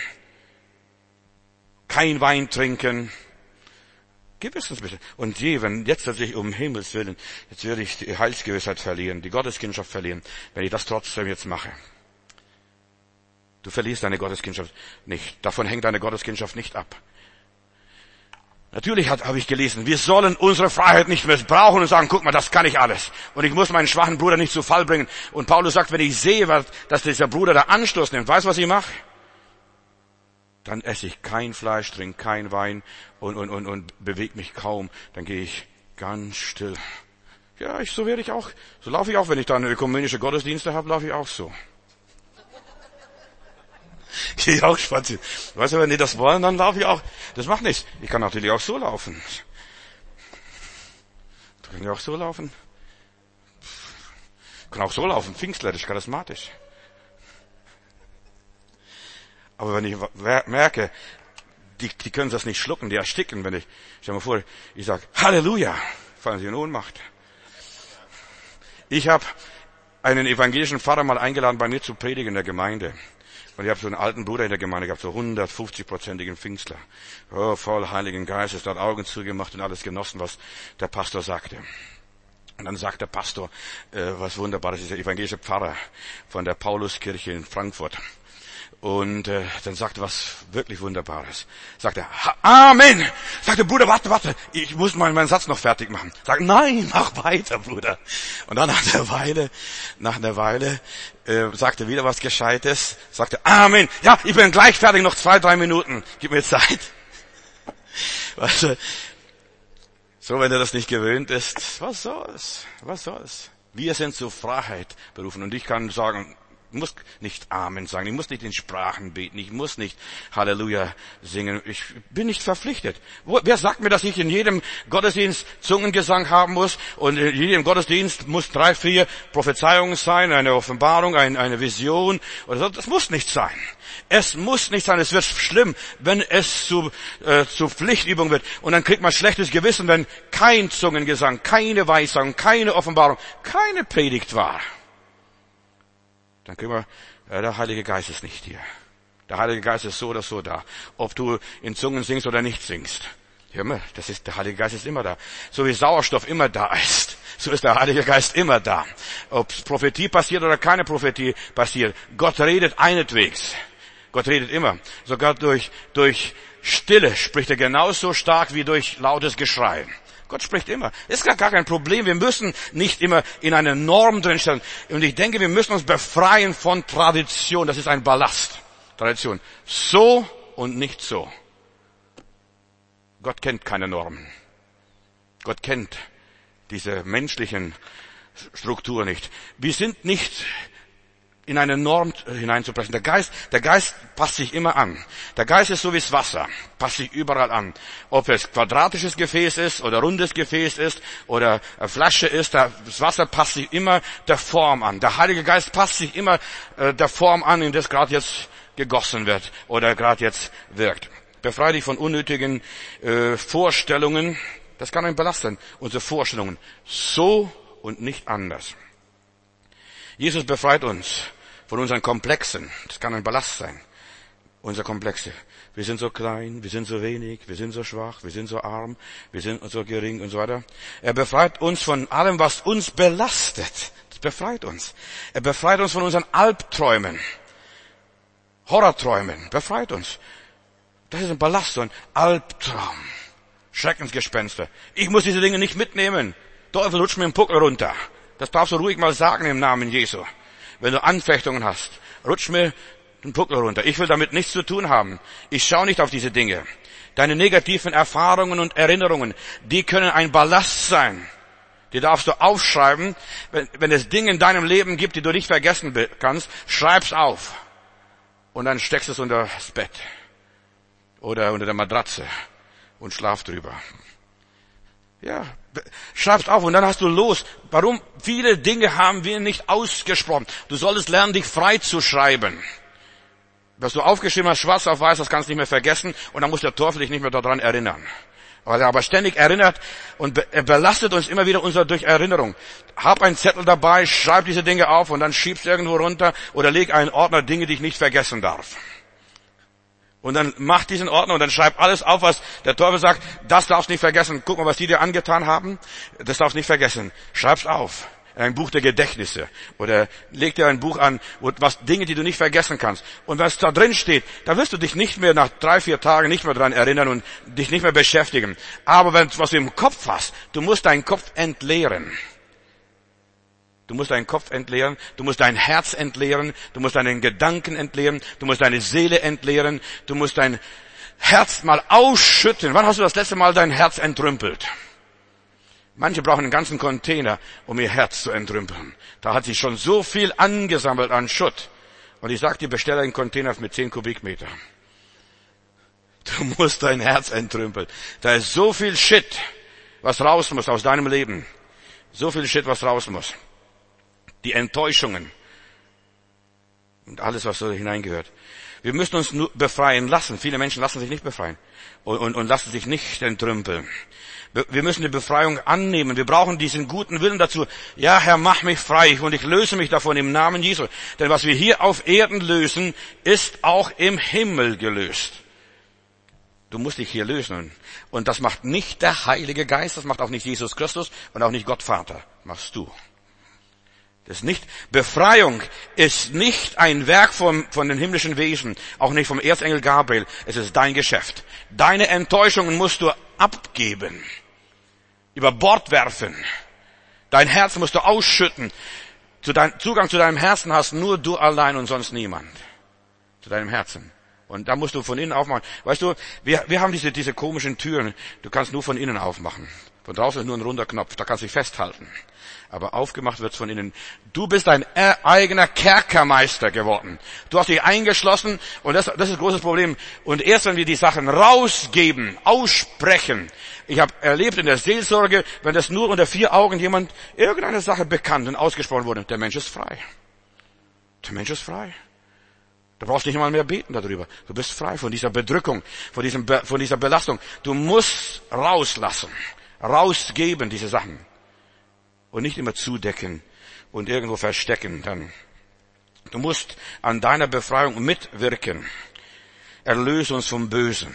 Speaker 1: Kein Wein trinken. Gewissensbisse. Und wenn jetzt tatsächlich um Himmels Willen, jetzt werde ich die Heilsgewissheit verlieren, die Gotteskindschaft verlieren, wenn ich das trotzdem jetzt mache. Du verlierst deine Gotteskindschaft nicht. Davon hängt deine Gotteskindschaft nicht ab. Natürlich habe ich gelesen, wir sollen unsere Freiheit nicht missbrauchen und sagen, guck mal, das kann ich alles. Und ich muss meinen schwachen Bruder nicht zu Fall bringen. Und Paulus sagt, wenn ich sehe, dass dieser Bruder da Anstoß nimmt, weißt du, was ich mache? Dann esse ich kein Fleisch, trinke kein Wein und bewege mich kaum. Dann gehe ich ganz still. Ja, so werde ich auch. So laufe ich auch, wenn ich dann ökumenische Gottesdienste habe, laufe ich auch so. Gehe ich auch spazieren. Weißt du, wenn die das wollen, dann laufe ich auch. Das macht nichts. Ich kann natürlich auch so laufen. Du kannst ja auch so laufen. Ich kann auch so laufen, pfingstlerisch, charismatisch. Aber wenn ich merke, die können das nicht schlucken, die ersticken, stell dir mal vor, ich sage, Halleluja, fallen sie in Ohnmacht. Ich habe einen evangelischen Pfarrer mal eingeladen, bei mir zu predigen in der Gemeinde. Und ich habe so einen alten Bruder in der Gemeinde gehabt, so 150-prozentigen Pfingstler. Oh, voll Heiligen Geistes, der hat Augen zugemacht und alles genossen, was der Pastor sagte. Und dann sagt der Pastor, was Wunderbares, ist der evangelische Pfarrer von der Pauluskirche in Frankfurt. Und dann sagt er was wirklich Wunderbares. Sagt er, Amen. Sagt der Bruder, warte, ich muss mal meinen Satz noch fertig machen. Sagt, nein, mach weiter, Bruder. Und dann nach einer Weile sagt er wieder was Gescheites. Sagt er, Amen. Ja, ich bin gleich fertig, noch 2-3 Minuten. Gib mir Zeit. Weißt du, so wenn er das nicht gewöhnt ist, was soll's? Wir sind zur Freiheit berufen. Und ich kann sagen, ich muss nicht Amen sagen, ich muss nicht in Sprachen beten, ich muss nicht Halleluja singen, ich bin nicht verpflichtet. Wer sagt mir, dass ich in jedem Gottesdienst Zungengesang haben muss und in jedem Gottesdienst muss 3-4 Prophezeiungen sein, eine Offenbarung, eine Vision oder so? Das muss nicht sein. Es muss nicht sein, es wird schlimm, wenn es zu Pflichtübung wird. Und dann kriegt man schlechtes Gewissen, wenn kein Zungengesang, keine Weissagung, keine Offenbarung, keine Predigt war. Dann können wir, der Heilige Geist ist nicht hier. Der Heilige Geist ist so oder so da. Ob du in Zungen singst oder nicht singst. Hör mal, der Heilige Geist ist immer da. So wie Sauerstoff immer da ist, so ist der Heilige Geist immer da. Ob Prophetie passiert oder keine Prophetie passiert. Gott redet einetwegs. Gott redet immer. Sogar durch Stille spricht er genauso stark wie durch lautes Geschrei. Gott spricht immer. Ist gar kein Problem. Wir müssen nicht immer in eine Norm drinstellen. Und ich denke, wir müssen uns befreien von Tradition. Das ist ein Ballast. Tradition. So und nicht so. Gott kennt keine Normen. Gott kennt diese menschlichen Strukturen nicht. Wir sind nicht in eine Norm hineinzupressen. Der Geist passt sich immer an. Der Geist ist so wie das Wasser, passt sich überall an. Ob es quadratisches Gefäß ist oder rundes Gefäß ist oder eine Flasche ist, das Wasser passt sich immer der Form an. Der Heilige Geist passt sich immer der Form an, in das gerade jetzt gegossen wird oder gerade jetzt wirkt. Befreie dich von unnötigen Vorstellungen. Das kann ein Ballast sein. Unsere Vorstellungen. So und nicht anders. Jesus befreit uns von unseren Komplexen. Das kann ein Ballast sein. Unsere Komplexe. Wir sind so klein, wir sind so wenig, wir sind so schwach, wir sind so arm, wir sind so gering und so weiter. Er befreit uns von allem, was uns belastet. Das befreit uns. Er befreit uns von unseren Albträumen. Horrorträumen. Befreit uns. Das ist ein Ballast, so ein Albtraum. Schreckensgespenster. Ich muss diese Dinge nicht mitnehmen. Teufel, rutsch mir den Puckel runter. Das darfst du ruhig mal sagen im Namen Jesu. Wenn du Anfechtungen hast, rutsch mir den Puckel runter. Ich will damit nichts zu tun haben. Ich schaue nicht auf diese Dinge. Deine negativen Erfahrungen und Erinnerungen, die können ein Ballast sein. Die darfst du aufschreiben. Wenn es Dinge in deinem Leben gibt, die du nicht vergessen kannst, schreib's auf. und dann steckst du es unter das Bett oder unter der Matratze und schlaf drüber. Ja, schreib's auf und dann hast du los. Warum? Viele Dinge haben wir nicht ausgesprochen. Du solltest lernen, dich frei zu schreiben. Was du aufgeschrieben hast, schwarz auf weiß, das kannst du nicht mehr vergessen und dann muss der Teufel dich nicht mehr daran erinnern. Weil er aber ständig erinnert und er belastet uns immer wieder durch Erinnerung. Hab einen Zettel dabei, schreib diese Dinge auf und dann schiebst irgendwo runter oder leg einen Ordner Dinge, die ich nicht vergessen darf. Und dann mach diesen Ordner und dann schreib alles auf, was der Teufel sagt, das darfst du nicht vergessen. Guck mal, was die dir angetan haben, das darfst du nicht vergessen. Schreib's auf. Ein Buch der Gedächtnisse. Oder leg dir ein Buch an, Dinge, die du nicht vergessen kannst. Und was da drin steht, da wirst du dich nicht mehr nach 3-4 Tagen nicht mehr dran erinnern und dich nicht mehr beschäftigen. Aber was du im Kopf hast, du musst deinen Kopf entleeren. Du musst deinen Kopf entleeren, du musst dein Herz entleeren, du musst deinen Gedanken entleeren, du musst deine Seele entleeren, du musst dein Herz mal ausschütten. Wann hast du das letzte Mal dein Herz entrümpelt? Manche brauchen einen ganzen Container, um ihr Herz zu entrümpeln. Da hat sich schon so viel angesammelt an Schutt. Und ich sag dir, bestelle einen Container mit 10 Kubikmeter. Du musst dein Herz entrümpeln. Da ist so viel Shit, was raus muss aus deinem Leben. So viel Shit, was raus muss. Die Enttäuschungen. Und alles, was so hineingehört. Wir müssen uns nur befreien lassen. Viele Menschen lassen sich nicht befreien. Und lassen sich nicht entrümpeln. Wir müssen die Befreiung annehmen. Wir brauchen diesen guten Willen dazu. Ja, Herr, mach mich frei und ich löse mich davon im Namen Jesu. Denn was wir hier auf Erden lösen, ist auch im Himmel gelöst. Du musst dich hier lösen. Und das macht nicht der Heilige Geist, das macht auch nicht Jesus Christus und auch nicht Gott Vater. Machst du. Befreiung ist nicht ein Werk von den himmlischen Wesen, auch nicht vom Erzengel Gabriel. Es ist dein Geschäft. Deine Enttäuschungen musst du abgeben, über Bord werfen. Dein Herz musst du ausschütten. Zugang zu deinem Herzen hast nur du allein und sonst niemand. Zu deinem Herzen. Und da musst du von innen aufmachen. Weißt du, wir haben diese komischen Türen. Du kannst nur von innen aufmachen. Von draußen ist nur ein runder Knopf. Da kannst du dich festhalten. Aber aufgemacht wird's von innen. Du bist dein eigener Kerkermeister geworden. Du hast dich eingeschlossen und das ist ein großes Problem. Und erst wenn wir die Sachen rausgeben, aussprechen. Ich habe erlebt in der Seelsorge, wenn das nur unter 4 Augen jemand irgendeine Sache bekannt und ausgesprochen wurde, der Mensch ist frei. Der Mensch ist frei. Du brauchst nicht mal mehr beten darüber. Du bist frei von dieser Bedrückung, von dieser Belastung. Du musst rauslassen, rausgeben diese Sachen. Und nicht immer zudecken und irgendwo verstecken dann. Du musst an deiner Befreiung mitwirken. Erlöse uns vom Bösen.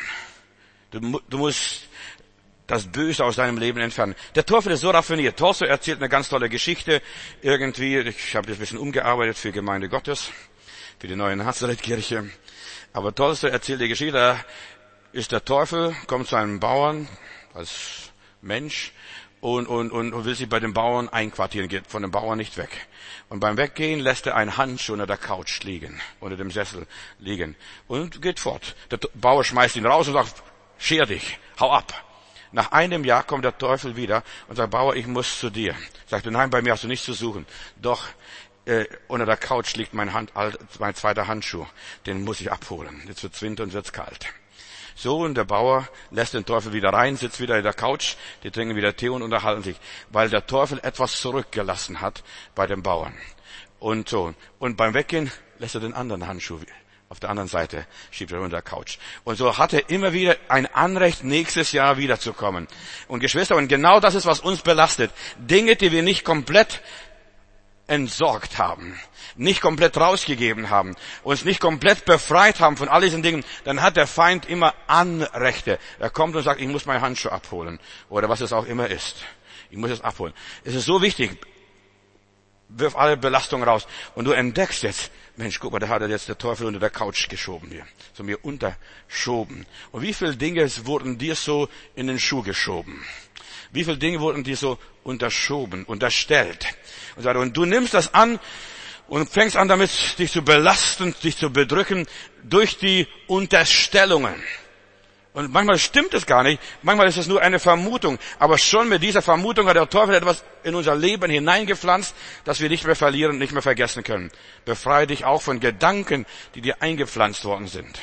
Speaker 1: Du musst das Böse aus deinem Leben entfernen. Der Teufel ist so raffiniert. Tolstoi erzählt eine ganz tolle Geschichte. Irgendwie, ich habe das ein bisschen umgearbeitet für Gemeinde Gottes, für die neue Nazareth-Kirche. Aber Tolstoi erzählt die Geschichte, da ist der Teufel, kommt zu einem Bauern als Mensch, und will sich bei den Bauern einquartieren, geht von dem Bauern nicht weg. Und beim Weggehen lässt er einen Handschuh unter der Couch liegen, unter dem Sessel liegen und geht fort. Der Bauer schmeißt ihn raus und sagt, scher dich, hau ab. Nach einem Jahr kommt der Teufel wieder und sagt, Bauer, ich muss zu dir. Sagt er, nein, bei mir hast du nichts zu suchen. Doch, unter der Couch liegt mein zweiter Handschuh, den muss ich abholen. Jetzt wird's Winter und wird's kalt. So, und der Bauer lässt den Teufel wieder rein, sitzt wieder in der Couch, die trinken wieder Tee und unterhalten sich, weil der Teufel etwas zurückgelassen hat bei dem Bauern. Und so. Und beim Weggehen lässt er den anderen Handschuh auf der anderen Seite, schiebt er unter der Couch. Und so hat er immer wieder ein Anrecht, nächstes Jahr wiederzukommen. Und Geschwister, und genau das ist, was uns belastet. Dinge, die wir nicht komplett entsorgt haben, nicht komplett rausgegeben haben, uns nicht komplett befreit haben von all diesen Dingen, dann hat der Feind immer Anrechte. Er kommt und sagt, ich muss meinen Handschuh abholen. Oder was es auch immer ist. Ich muss es abholen. Es ist so wichtig. Wirf alle Belastungen raus. Und du entdeckst jetzt, Mensch, guck mal, da hat er jetzt der Teufel unter der Couch geschoben hier. So mir unterschoben. Und wie viele Dinge wurden dir so in den Schuh geschoben? Wie viele Dinge wurden dir so unterschoben, unterstellt? Und du nimmst das an und fängst an damit, dich zu belasten, dich zu bedrücken durch die Unterstellungen. Und manchmal stimmt es gar nicht. Manchmal ist es nur eine Vermutung. Aber schon mit dieser Vermutung hat der Teufel etwas in unser Leben hineingepflanzt, das wir nicht mehr verlieren, nicht mehr vergessen können. Befreie dich auch von Gedanken, die dir eingepflanzt worden sind.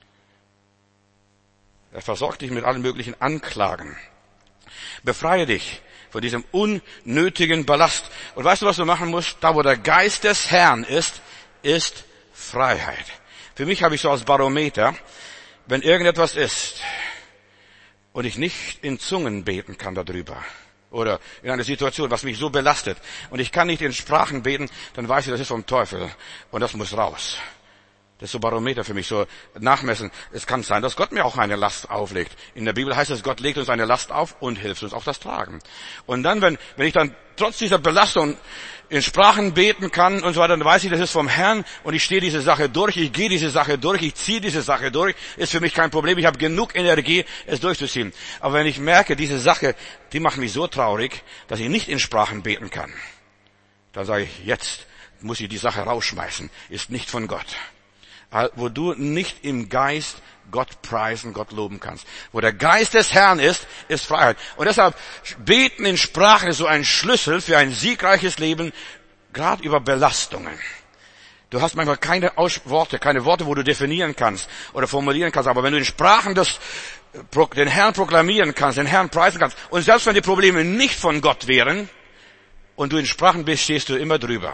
Speaker 1: Er versorgt dich mit allen möglichen Anklagen. Befreie dich von diesem unnötigen Ballast. Und weißt du, was du machen musst? Da, wo der Geist des Herrn ist Freiheit. Für mich habe ich so als Barometer, wenn irgendetwas ist und ich nicht in Zungen beten kann darüber oder in einer Situation, was mich so belastet und ich kann nicht in Sprachen beten, dann weiß ich, das ist vom Teufel und das muss raus. Das ist so Barometer für mich, so nachmessen. Es kann sein, dass Gott mir auch eine Last auflegt. In der Bibel heißt es, Gott legt uns eine Last auf und hilft uns auch das Tragen. Und dann, wenn ich dann trotz dieser Belastung in Sprachen beten kann und so weiter, dann weiß ich, das ist vom Herrn und ich stehe diese Sache durch, ich gehe diese Sache durch, ich ziehe diese Sache durch, ist für mich kein Problem, ich habe genug Energie, es durchzuziehen. Aber wenn ich merke, diese Sache, die macht mich so traurig, dass ich nicht in Sprachen beten kann, dann sage ich, jetzt muss ich die Sache rausschmeißen, ist nicht von Gott. Wo du nicht im Geist Gott preisen, Gott loben kannst. Wo der Geist des Herrn ist Freiheit. Und deshalb beten in Sprache ist so ein Schlüssel für ein siegreiches Leben, gerade über Belastungen. Du hast manchmal keine Worte, wo du definieren kannst oder formulieren kannst. Aber wenn du in Sprachen den Herrn proklamieren kannst, den Herrn preisen kannst, und selbst wenn die Probleme nicht von Gott wären und du in Sprachen bist, stehst du immer drüber,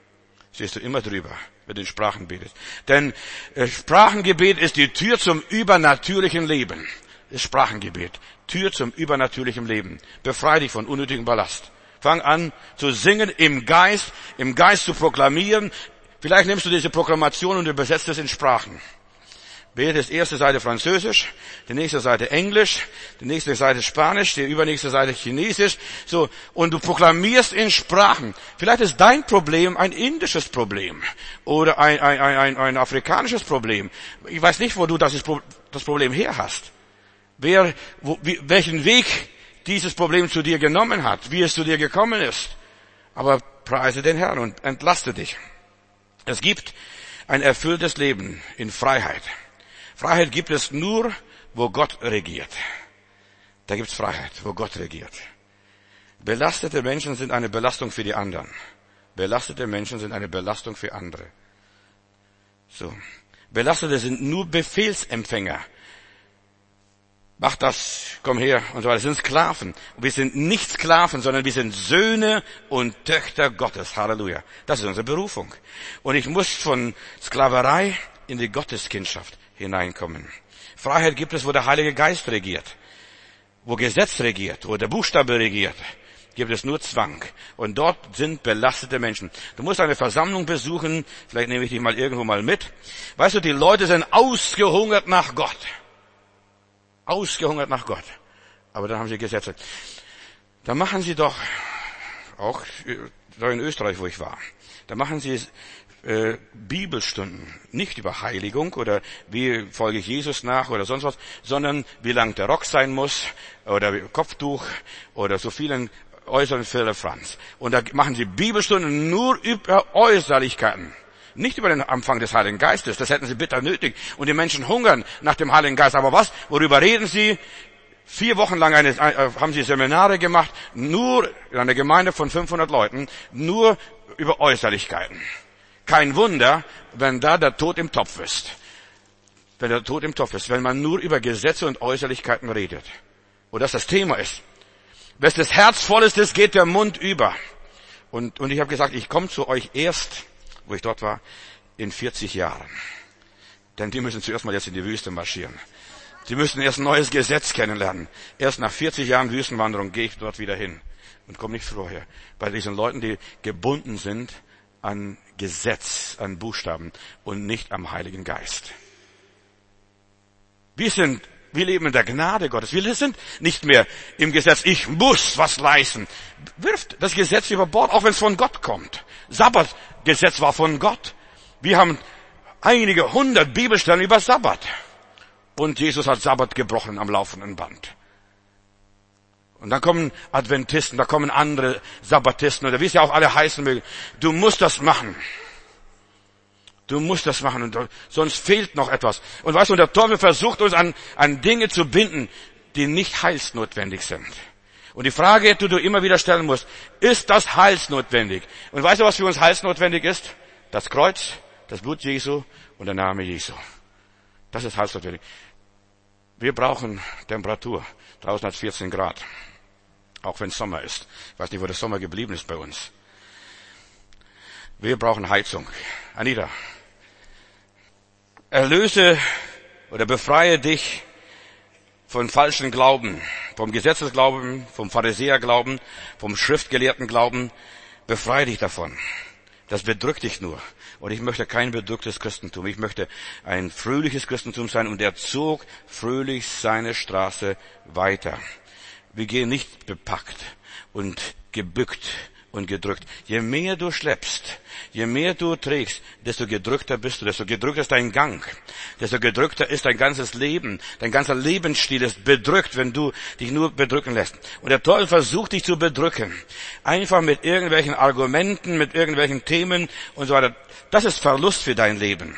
Speaker 1: wenn du in Sprachen betest. Denn Sprachengebet ist die Tür zum übernatürlichen Leben. Das Sprachengebet. Tür zum übernatürlichen Leben. Befreie dich von unnötigem Ballast. Fang an zu singen im Geist zu proklamieren. Vielleicht nimmst du diese Proklamation und übersetzt es in Sprachen. Betest erste Seite Französisch, die nächste Seite Englisch, die nächste Seite Spanisch, die übernächste Seite Chinesisch, so. Und du proklamierst in Sprachen. Vielleicht ist dein Problem ein indisches Problem oder ein afrikanisches Problem. Ich weiß nicht, wo du das Problem her hast. Welchen Weg dieses Problem zu dir genommen hat, wie es zu dir gekommen ist. Aber preise den Herrn und entlaste dich. Es gibt ein erfülltes Leben in Freiheit. Freiheit gibt es nur, wo Gott regiert. Da gibt's Freiheit, wo Gott regiert. Belastete Menschen sind eine Belastung für die anderen. Belastete Menschen sind eine Belastung für andere. So. Belastete sind nur Befehlsempfänger. Mach das, komm her und so weiter. Das sind Sklaven. Und wir sind nicht Sklaven, sondern wir sind Söhne und Töchter Gottes. Halleluja. Das ist unsere Berufung. Und ich muss von Sklaverei in die Gotteskindschaft hineinkommen. Freiheit gibt es, wo der Heilige Geist regiert, wo Gesetz regiert, wo der Buchstabe regiert. Gibt es nur Zwang. Und dort sind belastete Menschen. Du musst eine Versammlung besuchen, vielleicht nehme ich dich mal irgendwo mal mit. Weißt du, die Leute sind ausgehungert nach Gott. Ausgehungert nach Gott. Aber dann haben sie Gesetze. Da machen sie doch, auch in Österreich, wo ich war, da machen sie Bibelstunden, nicht über Heiligung oder wie folge ich Jesus nach oder sonst was, sondern wie lang der Rock sein muss oder Kopftuch oder so vielen äußeren Firlefanz. Und da machen sie Bibelstunden nur über Äußerlichkeiten. Nicht über den Empfang des Heiligen Geistes, das hätten sie bitter nötig. Und die Menschen hungern nach dem Heiligen Geist. Aber was? Worüber reden sie? 4 Wochen lang haben sie Seminare gemacht, nur in einer Gemeinde von 500 Leuten, nur über Äußerlichkeiten. Kein Wunder, wenn da der Tod im Topf ist. Wenn man nur über Gesetze und Äußerlichkeiten redet. Und das Thema ist. Wenn das Herz voll ist, geht der Mund über. Und ich habe gesagt, ich komme zu euch erst, wo ich dort war, in 40 Jahren. Denn die müssen zuerst mal jetzt in die Wüste marschieren. Sie müssen erst ein neues Gesetz kennenlernen. Erst nach 40 Jahren Wüstenwanderung gehe ich dort wieder hin. Und komme nicht vorher. Bei diesen Leuten, die gebunden sind an Gesetz, an Buchstaben und nicht am Heiligen Geist. Wir leben in der Gnade Gottes. Wir sind nicht mehr im Gesetz. Ich muss was leisten. Wirft das Gesetz über Bord, auch wenn es von Gott kommt. Sabbatgesetz war von Gott. Wir haben einige 100 Bibelstellen über Sabbat. Und Jesus hat Sabbat gebrochen am laufenden Band. Und dann kommen Adventisten, da kommen andere Sabbatisten oder wie es ja auch alle heißen mögen. Du musst das machen. Du musst das machen, und sonst fehlt noch etwas. Und weißt du, der Teufel versucht uns an Dinge zu binden, die nicht heilsnotwendig sind. Und die Frage, die du immer wieder stellen musst, ist das heilsnotwendig? Und weißt du, was für uns heilsnotwendig ist? Das Kreuz, das Blut Jesu und der Name Jesu. Das ist heilsnotwendig. Wir brauchen Temperatur. Draußen hat es 14 Grad. Auch wenn es Sommer ist. Ich weiß nicht, wo der Sommer geblieben ist bei uns. Wir brauchen Heizung. Anita, erlöse oder befreie dich von falschen Glauben, vom Gesetzesglauben, vom Pharisäerglauben, vom Schriftgelehrtenglauben. Befreie dich davon. Das bedrückt dich nur. Und ich möchte kein bedrücktes Christentum. Ich möchte ein fröhliches Christentum sein. Und er zog fröhlich seine Straße weiter. Wir gehen nicht bepackt und gebückt und gedrückt. Je mehr du schleppst, je mehr du trägst, desto gedrückter bist du, desto gedrückter ist dein Gang, desto gedrückter ist dein ganzes Leben, dein ganzer Lebensstil ist bedrückt, wenn du dich nur bedrücken lässt. Und der Teufel versucht dich zu bedrücken. Einfach mit irgendwelchen Argumenten, mit irgendwelchen Themen und so weiter. Das ist Verlust für dein Leben.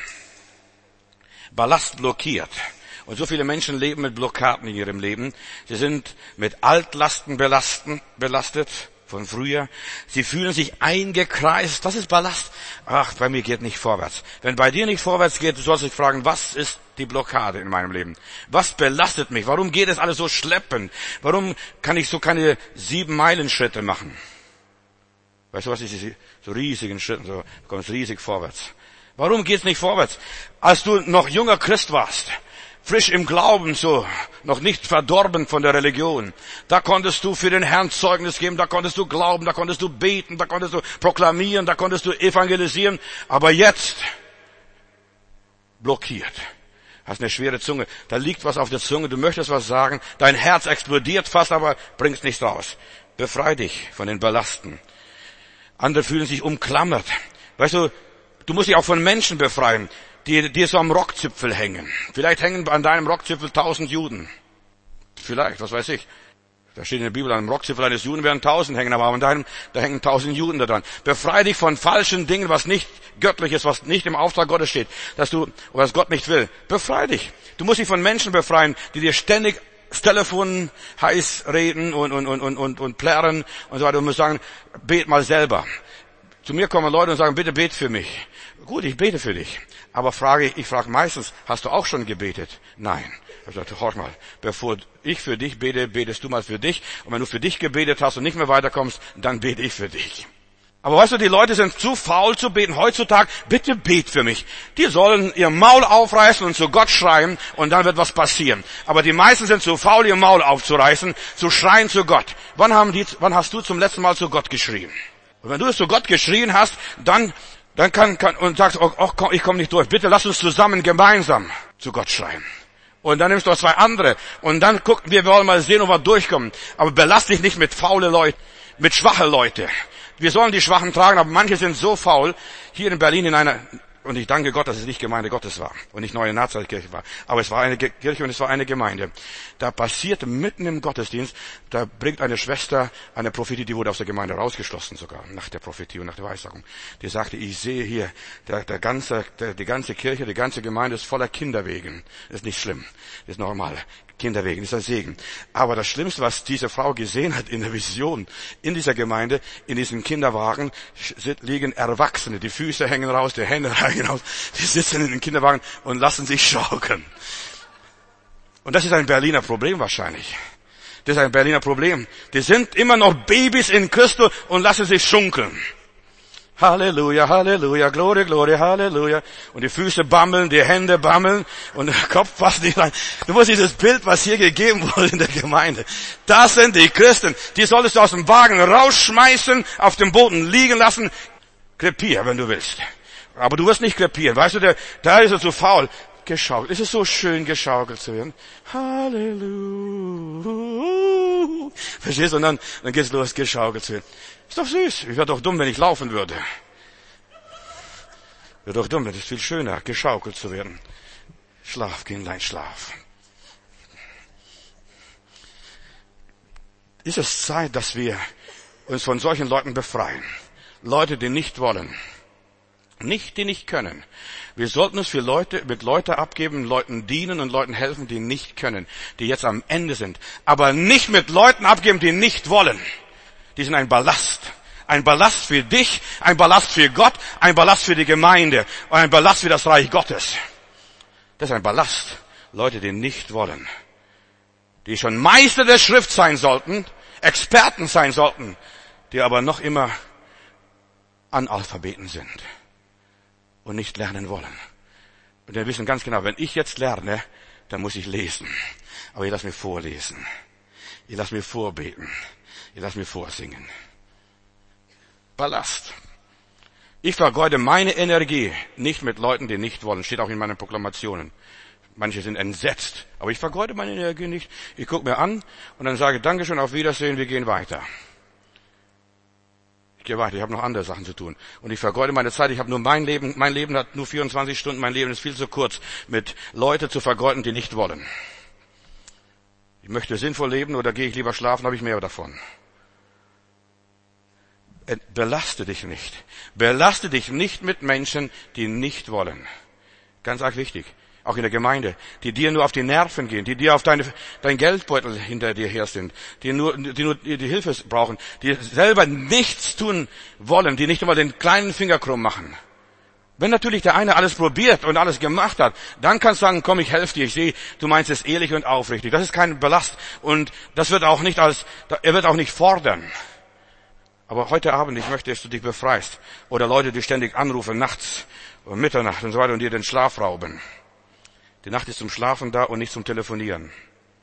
Speaker 1: Ballast blockiert. Und so viele Menschen leben mit Blockaden in ihrem Leben. Sie sind mit Altlasten belastet von früher. Sie fühlen sich eingekreist. Das ist Ballast. Ach, bei mir geht nicht vorwärts. Wenn bei dir nicht vorwärts geht, du sollst dich fragen, was ist die Blockade in meinem Leben? Was belastet mich? Warum geht es alles so schleppend? Warum kann ich so keine 7-Meilen-Schritte machen? Weißt du was, diese so riesigen Schritte, so, du kommst riesig vorwärts. Warum geht's nicht vorwärts? Als du noch junger Christ warst, frisch im Glauben, so, noch nicht verdorben von der Religion. Da konntest du für den Herrn Zeugnis geben, da konntest du glauben, da konntest du beten, da konntest du proklamieren, da konntest du evangelisieren. Aber jetzt, blockiert. Hast eine schwere Zunge. Da liegt was auf der Zunge, du möchtest was sagen, dein Herz explodiert fast, aber bringst nichts raus. Befrei dich von den Ballasten. Andere fühlen sich umklammert. Weißt du, du musst dich auch von Menschen befreien, die so am Rockzipfel hängen. Vielleicht hängen an deinem Rockzipfel 1000 Juden. Vielleicht, was weiß ich. Da steht in der Bibel, an dem Rockzipfel eines Juden werden 1000 hängen, aber an deinem, da hängen 1000 Juden da dran. Befreie dich von falschen Dingen, was nicht göttlich ist, was nicht im Auftrag Gottes steht, oder was Gott nicht will. Befreie dich. Du musst dich von Menschen befreien, die dir ständig das Telefon heiß reden und plärren und so weiter. Du musst sagen, bet mal selber. Zu mir kommen Leute und sagen, bitte bet für mich. Gut, ich bete für dich. Aber ich frage meistens, hast du auch schon gebetet? Nein. Ich sagte, hör mal, bevor ich für dich bete, betest du mal für dich. Und wenn du für dich gebetet hast und nicht mehr weiterkommst, dann bete ich für dich. Aber weißt du, die Leute sind zu faul zu beten heutzutage. Bitte bet für mich. Die sollen ihr Maul aufreißen und zu Gott schreien und dann wird was passieren. Aber die meisten sind zu faul, ihr Maul aufzureißen, zu schreien zu Gott. Wann hast du zum letzten Mal zu Gott geschrien? Und wenn du es zu Gott geschrien hast, dann und sagst, oh, ich komme nicht durch. Bitte lass uns zusammen gemeinsam zu Gott schreien. Und dann nimmst du 2 andere. Und dann gucken wir wollen mal sehen, ob wir durchkommen. Aber belast dich nicht mit faule Leute, mit schwache Leute. Wir sollen die Schwachen tragen, aber manche sind so faul. Hier in Berlin und ich danke Gott, dass es nicht Gemeinde Gottes war und nicht Neue Nazareth-Kirche war. Aber es war eine Kirche und es war eine Gemeinde. Da passierte mitten im Gottesdienst, da bringt eine Schwester eine Prophetie, die wurde aus der Gemeinde rausgeschlossen sogar, nach der Prophetie und nach der Weissagung. Die sagte, ich sehe hier, die ganze Kirche, die ganze Gemeinde ist voller Kinderwegen. Das ist nicht schlimm, das ist normal. Kinderwegen, das ist ein Segen. Aber das Schlimmste, was diese Frau gesehen hat in der Vision, in dieser Gemeinde, in diesem Kinderwagen, liegen Erwachsene. Die Füße hängen raus, die Hände hängen raus. Die sitzen in den Kinderwagen und lassen sich schaukeln. Und das ist ein Berliner Problem wahrscheinlich. Das ist ein Berliner Problem. Die sind immer noch Babys in Christus und lassen sich schunkeln. Halleluja, Halleluja, Gloria, Gloria, Halleluja. Und die Füße bammeln, die Hände bammeln und der Kopf passt nicht rein. Du musst dieses Bild, was hier gegeben wurde in der Gemeinde. Das sind die Christen. Die solltest du aus dem Wagen rausschmeißen, auf dem Boden liegen lassen. Krepier, wenn du willst. Aber du wirst nicht krepieren. Weißt du, da ist er so faul. Geschaukelt. Es ist so schön, geschaukelt zu werden. Halleluja. Verstehst du? Und dann geht's los, geschaukelt zu werden. Ist doch süß. Ich wäre doch dumm, wenn ich laufen würde. Wäre doch dumm, das ist viel schöner, geschaukelt zu werden. Schlaf, Kindlein, schlaf. Ist es Zeit, dass wir uns von solchen Leuten befreien. Leute, die nicht wollen. Nicht, die nicht können. Wir sollten uns mit Leuten abgeben, Leuten dienen und Leuten helfen, die nicht können, die jetzt am Ende sind. Aber nicht mit Leuten abgeben, die nicht wollen. Die sind ein Ballast. Ein Ballast für dich, ein Ballast für Gott, ein Ballast für die Gemeinde und ein Ballast für das Reich Gottes. Das ist ein Ballast. Leute, die nicht wollen. Die schon Meister der Schrift sein sollten, Experten sein sollten, die aber noch immer Analphabeten sind und nicht lernen wollen. Und wir wissen ganz genau, wenn ich jetzt lerne, dann muss ich lesen. Aber ich lasse mir vorlesen. Ich lasse mir vorbeten. Ich lasse mir vorsingen. Ballast. Ich vergeude meine Energie nicht mit Leuten, die nicht wollen. Steht auch in meinen Proklamationen. Manche sind entsetzt. Aber ich vergeude meine Energie nicht. Ich gucke mir an und dann sage Dankeschön, auf Wiedersehen, wir gehen weiter. Ich gehe weiter, ich habe noch andere Sachen zu tun. Und ich vergeude meine Zeit, ich habe nur mein Leben hat nur 24 Stunden, mein Leben ist viel zu kurz, mit Leuten zu vergeuden, die nicht wollen. Ich möchte sinnvoll leben oder gehe ich lieber schlafen, habe ich mehr davon. Belaste dich nicht. Belaste dich nicht mit Menschen, die nicht wollen. Ganz arg wichtig. Auch in der Gemeinde. Die dir nur auf die Nerven gehen. Die dir auf dein Geldbeutel hinter dir her sind. Die nur die Hilfe brauchen. Die selber nichts tun wollen. Die nicht einmal den kleinen Finger krumm machen. Wenn natürlich der eine alles probiert und alles gemacht hat, dann kannst du sagen, komm, ich helfe dir. Ich sehe, du meinst es ehrlich und aufrichtig. Das ist kein Belast. Und das wird auch nicht er wird auch nicht fordern. Aber heute Abend, ich möchte, dass du dich befreist. Oder Leute, die ständig anrufen, nachts und Mitternacht und so weiter und dir den Schlaf rauben. Die Nacht ist zum Schlafen da und nicht zum Telefonieren.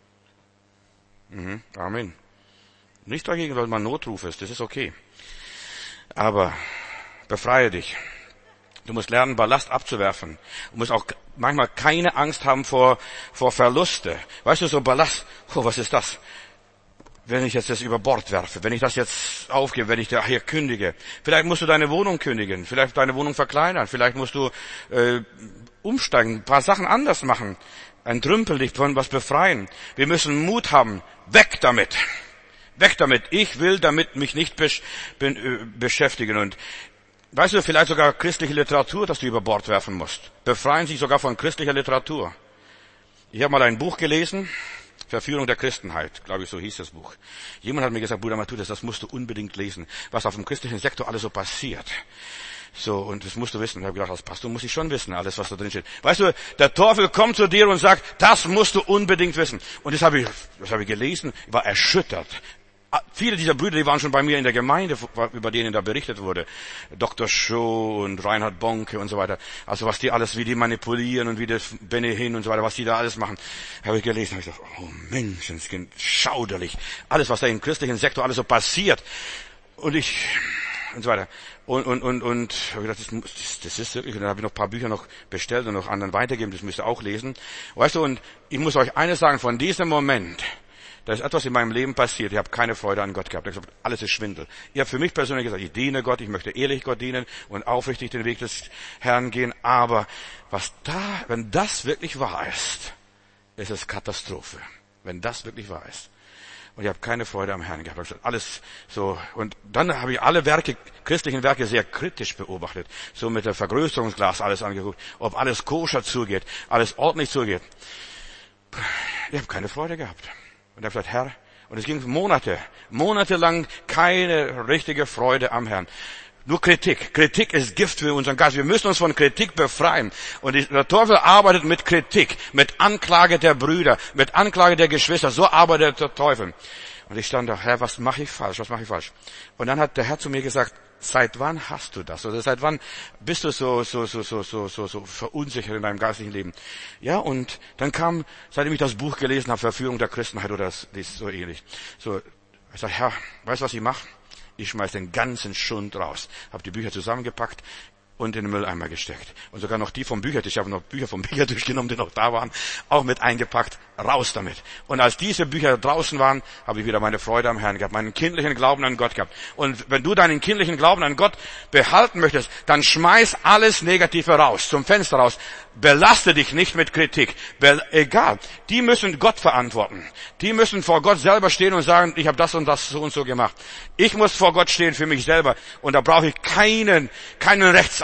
Speaker 1: Amen. Nicht dagegen, weil man Notruf ist, das ist okay. Aber befreie dich. Du musst lernen, Ballast abzuwerfen. Du musst auch manchmal keine Angst haben vor Verluste. Weißt du, so Ballast, was ist das? Wenn ich jetzt das über Bord werfe, wenn ich das jetzt aufgebe, wenn ich da hier kündige. Vielleicht musst du deine Wohnung kündigen, vielleicht deine Wohnung verkleinern, vielleicht musst du umsteigen, ein paar Sachen anders machen, ein Trümpellicht von was befreien. Wir müssen Mut haben, weg damit. Weg damit. Ich will damit mich nicht beschäftigen. Und weißt du, vielleicht sogar christliche Literatur, dass du über Bord werfen musst. Befreien sich sogar von christlicher Literatur. Ich habe mal ein Buch gelesen, Verführung der Christenheit, glaube ich, so hieß das Buch. Jemand hat mir gesagt, Bruder Matthäus, das musst du unbedingt lesen, was auf dem christlichen Sektor alles so passiert. So, und das musst du wissen. Ich habe gedacht, als Pastor muss ich schon wissen, alles, was da drin steht. Weißt du, der Teufel kommt zu dir und sagt, das musst du unbedingt wissen. Und das habe ich gelesen, ich war erschüttert. Viele dieser Brüder, die waren schon bei mir in der Gemeinde, über denen da berichtet wurde. Dr. Scho und Reinhard Bonke und so weiter. Also was die alles, wie die manipulieren und wie das Benny Hinn und so weiter, was die da alles machen. Habe ich gelesen, habe ich gedacht, oh Menschenskind, schauderlich. Alles, was da im christlichen Sektor alles so passiert. Und so weiter. Und habe gedacht, das ist wirklich, und dann habe ich noch ein paar Bücher noch bestellt und noch anderen weitergeben, das müsst ihr auch lesen. Weißt du, und ich muss euch eines sagen, von diesem Moment, da ist etwas in meinem Leben passiert. Ich habe keine Freude an Gott gehabt. Ich habe gesagt, alles ist Schwindel. Ich habe für mich persönlich gesagt, ich diene Gott, ich möchte ehrlich Gott dienen und aufrichtig den Weg des Herrn gehen. Aber wenn das wirklich wahr ist, ist es Katastrophe. Wenn das wirklich wahr ist. Und ich habe keine Freude am Herrn gehabt. Ich habe gesagt, alles so. Und dann habe ich alle christlichen Werke sehr kritisch beobachtet. So mit der Vergrößerungsglas alles angeguckt. Ob alles koscher zugeht, alles ordentlich zugeht. Ich habe keine Freude gehabt. Und er hat gesagt, Herr, und es ging monatelang keine richtige Freude am Herrn. Nur Kritik. Kritik ist Gift für unseren Geist. Wir müssen uns von Kritik befreien. Und der Teufel arbeitet mit Kritik, mit Anklage der Brüder, mit Anklage der Geschwister. So arbeitet der Teufel. Und ich stand da, Herr, was mache ich falsch? Und dann hat der Herr zu mir gesagt, seit wann hast du das? Oder seit wann bist du so verunsichert in deinem geistlichen Leben? Ja, und dann kam, seitdem ich das Buch gelesen habe, Verführung der Christenheit oder das ist so ähnlich. So, ich sage, Herr, weißt du, was ich mache? Ich schmeiß den ganzen Schund raus. Habe die Bücher zusammengepackt und in den Mülleimer gesteckt. Und sogar noch die vom Büchertisch, ich habe noch Bücher vom Büchertisch genommen, die noch da waren, auch mit eingepackt, raus damit. Und als diese Bücher draußen waren, habe ich wieder meine Freude am Herrn gehabt, meinen kindlichen Glauben an Gott gehabt. Und wenn du deinen kindlichen Glauben an Gott behalten möchtest, dann schmeiß alles Negative raus, zum Fenster raus. Belaste dich nicht mit Kritik. Egal, die müssen Gott verantworten. Die müssen vor Gott selber stehen und sagen, ich habe das und so gemacht. Ich muss vor Gott stehen für mich selber. Und da brauche ich keinen Rechtsanwalt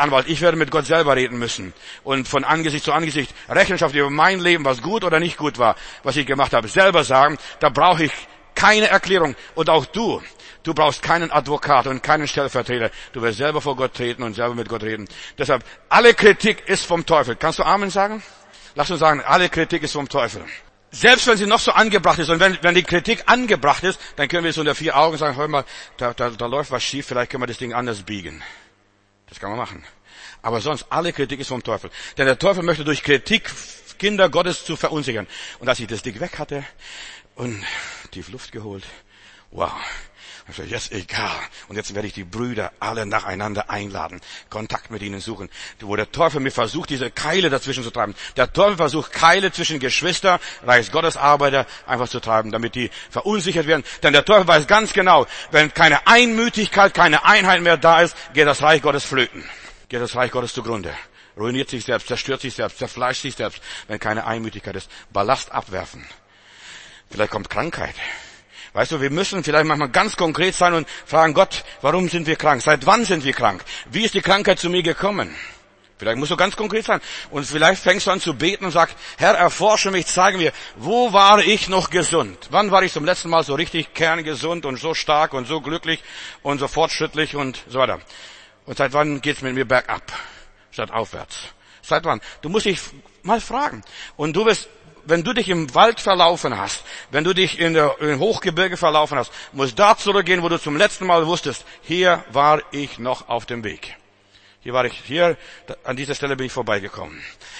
Speaker 1: Rechtsanwalt. Ich werde mit Gott selber reden müssen. Und von Angesicht zu Angesicht Rechenschaft über mein Leben, was gut oder nicht gut war, was ich gemacht habe, selber sagen. Da brauche ich keine Erklärung. Und auch du brauchst keinen Advokat und keinen Stellvertreter. Du wirst selber vor Gott treten und selber mit Gott reden. Deshalb, alle Kritik ist vom Teufel. Kannst du Amen sagen? Lass uns sagen, alle Kritik ist vom Teufel. Selbst wenn sie noch so angebracht ist und wenn die Kritik angebracht ist, dann können wir so unter 4 Augen sagen, hör mal, da läuft was schief, vielleicht können wir das Ding anders biegen. Das kann man machen. Aber sonst, alle Kritik ist vom Teufel. Denn der Teufel möchte durch Kritik Kinder Gottes zu verunsichern. Und als ich das Ding weg hatte und tief Luft geholt, wow. Ich sage, jetzt egal. Und jetzt werde ich die Brüder alle nacheinander einladen, Kontakt mit ihnen suchen. Wo der Teufel mir versucht, diese Keile dazwischen zu treiben. Der Teufel versucht, Keile zwischen Geschwister, Reichsgottesarbeiter einfach zu treiben, damit die verunsichert werden. Denn der Teufel weiß ganz genau, wenn keine Einmütigkeit, keine Einheit mehr da ist, geht das Reich Gottes flöten. Geht das Reich Gottes zugrunde. Ruiniert sich selbst, zerstört sich selbst, zerfleischt sich selbst, wenn keine Einmütigkeit ist. Ballast abwerfen. Vielleicht kommt Krankheit. Weißt du, wir müssen vielleicht manchmal ganz konkret sein und fragen, Gott, warum sind wir krank? Seit wann sind wir krank? Wie ist die Krankheit zu mir gekommen? Vielleicht musst du ganz konkret sein. Und vielleicht fängst du an zu beten und sagst, Herr, erforsche mich, zeige mir, wo war ich noch gesund? Wann war ich zum letzten Mal so richtig kerngesund und so stark und so glücklich und so fortschrittlich und so weiter? Und seit wann geht's mit mir bergab, statt aufwärts? Seit wann? Du musst dich mal fragen. Und du wirst, wenn du dich im Wald verlaufen hast, wenn du dich im Hochgebirge verlaufen hast, musst da zurückgehen, wo du zum letzten Mal wusstest, hier war ich noch auf dem Weg. Hier, an dieser Stelle bin ich vorbeigekommen.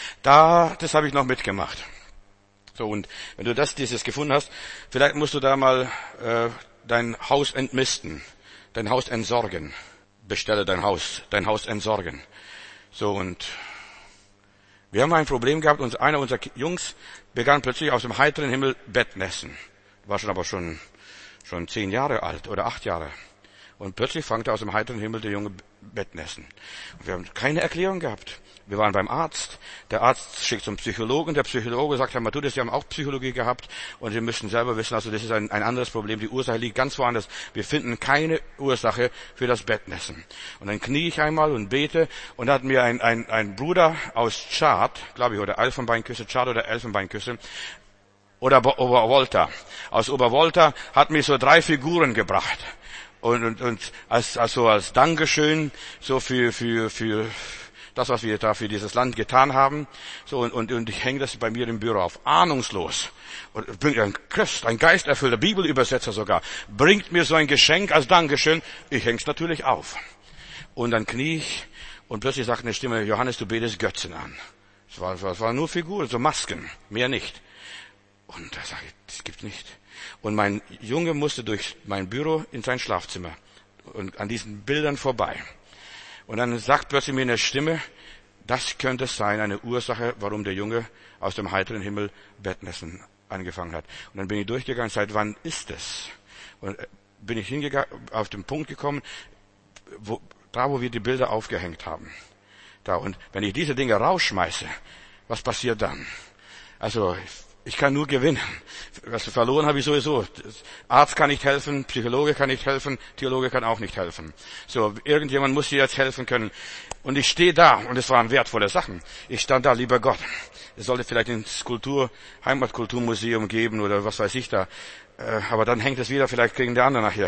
Speaker 1: Das habe ich noch mitgemacht. So, und wenn du dieses gefunden hast, vielleicht musst du da mal dein Haus entmisten, dein Haus entsorgen. Bestelle dein Haus entsorgen. So, und wir haben ein Problem gehabt, und einer unserer Jungs begann plötzlich aus dem heiteren Himmel Bettnässen. War schon 10 Jahre alt oder 8 Jahre. Und plötzlich fängt aus dem heiteren Himmel der Junge Bettnässen. Und wir haben keine Erklärung gehabt. Wir waren beim Arzt. Der Arzt schickt zum Psychologen. Der Psychologe sagt, Herr Matthäus, Sie haben auch Psychologie gehabt. Und Sie müssen selber wissen, also das ist ein anderes Problem. Die Ursache liegt ganz woanders. Wir finden keine Ursache für das Bettnässen. Und dann knie ich einmal und bete. Und da hat mir ein Bruder aus Tschad, glaube ich, oder Elfenbeinküste, Tschad oder Elfenbeinküste, oder Obervolta. Aus Obervolta hat mir so 3 Figuren gebracht. Und als Dankeschön, so für das, was wir da für dieses Land getan haben. So, und ich hänge das bei mir im Büro auf. Ahnungslos. Und bringt ein Christ, ein geisterfüllter Bibelübersetzer sogar, bringt mir so ein Geschenk als Dankeschön. Ich häng's natürlich auf. Und dann knie ich, und plötzlich sagt eine Stimme, Johannes, du betest Götzen an. Es war nur Figuren, so Masken, mehr nicht. Und da sage ich, das gibt's nicht. Und mein Junge musste durch mein Büro in sein Schlafzimmer und an diesen Bildern vorbei. Und dann sagt plötzlich mir eine Stimme, das könnte sein, eine Ursache, warum der Junge aus dem heiteren Himmel Bettnässen angefangen hat. Und dann bin ich durchgegangen, seit wann ist es? Und bin ich hingegangen, auf den Punkt gekommen, wo wir die Bilder aufgehängt haben. Da, und wenn ich diese Dinge rausschmeiße, was passiert dann? Also, ich kann nur gewinnen. Was verloren habe ich sowieso. Arzt kann nicht helfen, Psychologe kann nicht helfen, Theologe kann auch nicht helfen. So, irgendjemand muss dir jetzt helfen können. Und ich stehe da, und es waren wertvolle Sachen. Ich stand da, lieber Gott. Es sollte vielleicht ins Heimatkulturmuseum geben oder was weiß ich da. Aber dann hängt es wieder, vielleicht kriegen die anderen nachher.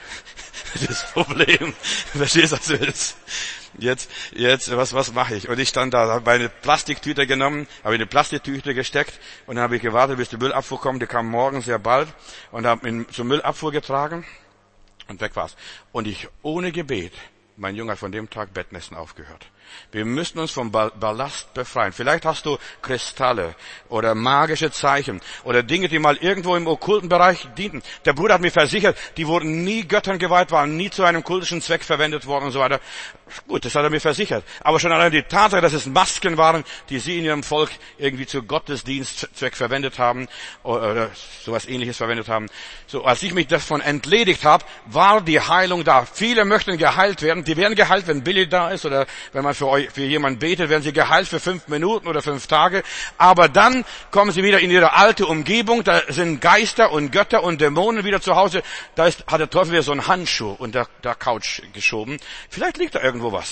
Speaker 1: Das Problem. Verstehst du, was du willst? Jetzt, was mache ich? Und ich stand da, habe meine Plastiktüte genommen, habe in eine Plastiktüte gesteckt und dann habe ich gewartet, bis die Müllabfuhr kommt. Die kam morgen sehr bald und habe ihn zur Müllabfuhr getragen und weg war's. Und ich ohne Gebet, mein Junge hat von dem Tag Bettnässen aufgehört. Wir müssen uns vom Ballast befreien. Vielleicht hast du Kristalle oder magische Zeichen oder Dinge, die mal irgendwo im okkulten Bereich dienten. Der Bruder hat mir versichert, die wurden nie Göttern geweiht, waren nie zu einem kultischen Zweck verwendet worden und so weiter. Gut, das hat er mir versichert. Aber schon allein die Tatsache, dass es Masken waren, die sie in ihrem Volk irgendwie zu Gottesdienstzweck verwendet haben oder sowas Ähnliches verwendet haben. So, als ich mich davon entledigt habe, war die Heilung da. Viele möchten geheilt werden. Die werden geheilt, wenn Billy da ist oder wenn man für jemanden betet, werden sie geheilt für 5 Minuten oder 5 Tage. Aber dann kommen sie wieder in ihre alte Umgebung. Da sind Geister und Götter und Dämonen wieder zu Hause. Da hat der Teufel wieder so einen Handschuh unter der Couch geschoben. Vielleicht liegt da irgendwo was.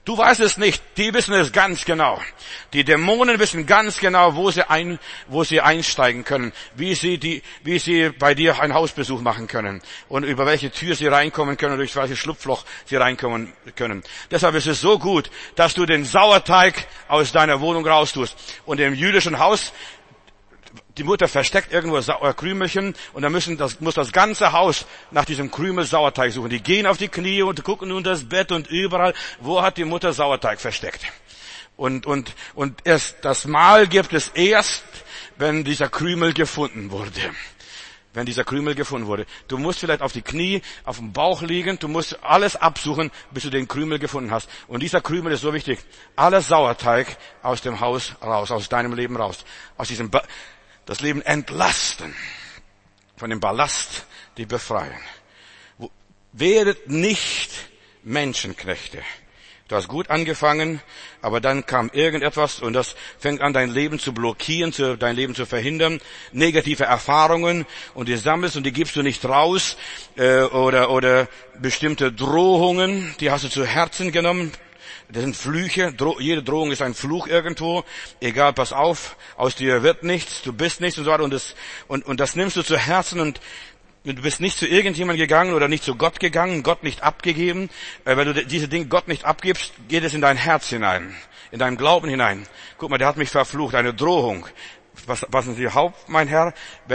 Speaker 1: Du weißt es nicht, die wissen es ganz genau. Die Dämonen wissen ganz genau, wo sie einsteigen können, wie sie bei dir einen Hausbesuch machen können und über welche Tür sie reinkommen können, durch welches Schlupfloch sie reinkommen können. Deshalb ist es so gut, dass du den Sauerteig aus deiner Wohnung raustust. Und im jüdischen Haus, die Mutter versteckt irgendwo Krümelchen und dann muss das ganze Haus nach diesem Krümel Sauerteig suchen. Die gehen auf die Knie und gucken unter das Bett und überall, wo hat die Mutter Sauerteig versteckt. Und erst das Mahl gibt es erst, wenn dieser Krümel gefunden wurde. Wenn dieser Krümel gefunden wurde. Du musst vielleicht auf die Knie, auf dem Bauch liegen, du musst alles absuchen, bis du den Krümel gefunden hast. Und dieser Krümel ist so wichtig. Alles Sauerteig aus dem Haus raus, aus deinem Leben raus. Das Leben entlasten. Von dem Ballast, die befreien. Werdet nicht Menschenknechte. Du hast gut angefangen, aber dann kam irgendetwas und das fängt an, dein Leben zu blockieren, dein Leben zu verhindern. Negative Erfahrungen und die sammelst und die gibst du nicht raus. Oder bestimmte Drohungen, die hast du zu Herzen genommen. Das sind Flüche. Jede Drohung ist ein Fluch irgendwo. Egal, pass auf, aus dir wird nichts, du bist nichts und so weiter. Und das nimmst du zu Herzen und du bist nicht zu irgendjemandem gegangen oder nicht zu Gott gegangen, Gott nicht abgegeben. Weil du diese Dinge Gott nicht abgibst, geht es in dein Herz hinein, in deinen Glauben hinein. Guck mal, der hat mich verflucht, eine Drohung. Passen Sie auf, mein Herr,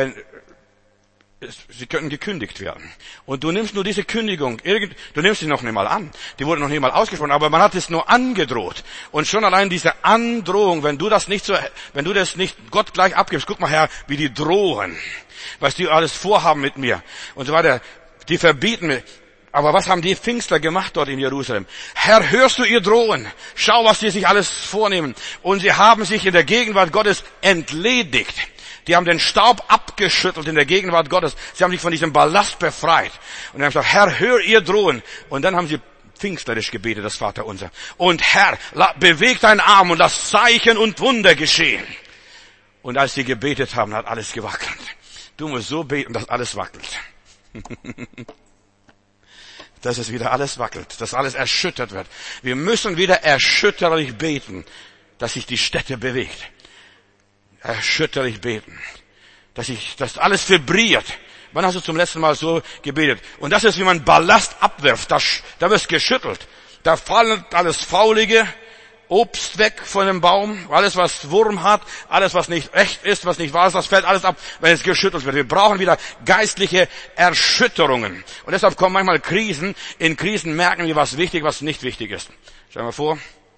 Speaker 1: sie könnten gekündigt werden. Und du nimmst nur diese Kündigung, du nimmst sie noch nicht mal an. Die wurde noch nicht mal ausgesprochen, aber man hat es nur angedroht. Und schon allein diese Androhung, wenn du das nicht Gott gleich abgibst, guck mal her, wie die drohen, was die alles vorhaben mit mir und so weiter. Die verbieten mir. Aber was haben die Pfingstler gemacht dort in Jerusalem? Herr, hörst du ihr Drohen? Schau, was sie sich alles vornehmen. Und sie haben sich in der Gegenwart Gottes entledigt. Die haben den Staub abgeschüttelt in der Gegenwart Gottes. Sie haben sich von diesem Ballast befreit. Und sie haben gesagt, Herr, hör ihr Drohen. Und dann haben sie pfingstlerisch gebetet, das Vaterunser. Und Herr, beweg deinen Arm und lass Zeichen und Wunder geschehen. Und als sie gebetet haben, hat alles gewackelt. Du musst so beten, dass alles wackelt. Dass es wieder alles wackelt, dass alles erschüttert wird. Wir müssen wieder erschütterlich beten, dass sich die Stätte bewegt. Erschütterlich beten, dass alles vibriert. Wann hast du zum letzten Mal so gebetet? Und das ist, wie man Ballast abwirft. Da wirst geschüttelt. Da fallen alles Faulige, Obst weg von dem Baum, alles was Wurm hat, alles was nicht echt ist, was nicht wahr ist, das fällt alles ab, wenn es geschüttelt wird. Wir brauchen wieder geistliche Erschütterungen. Und deshalb kommen manchmal Krisen. In Krisen merken wir, was wichtig, was nicht wichtig ist. Stell dir mal vor,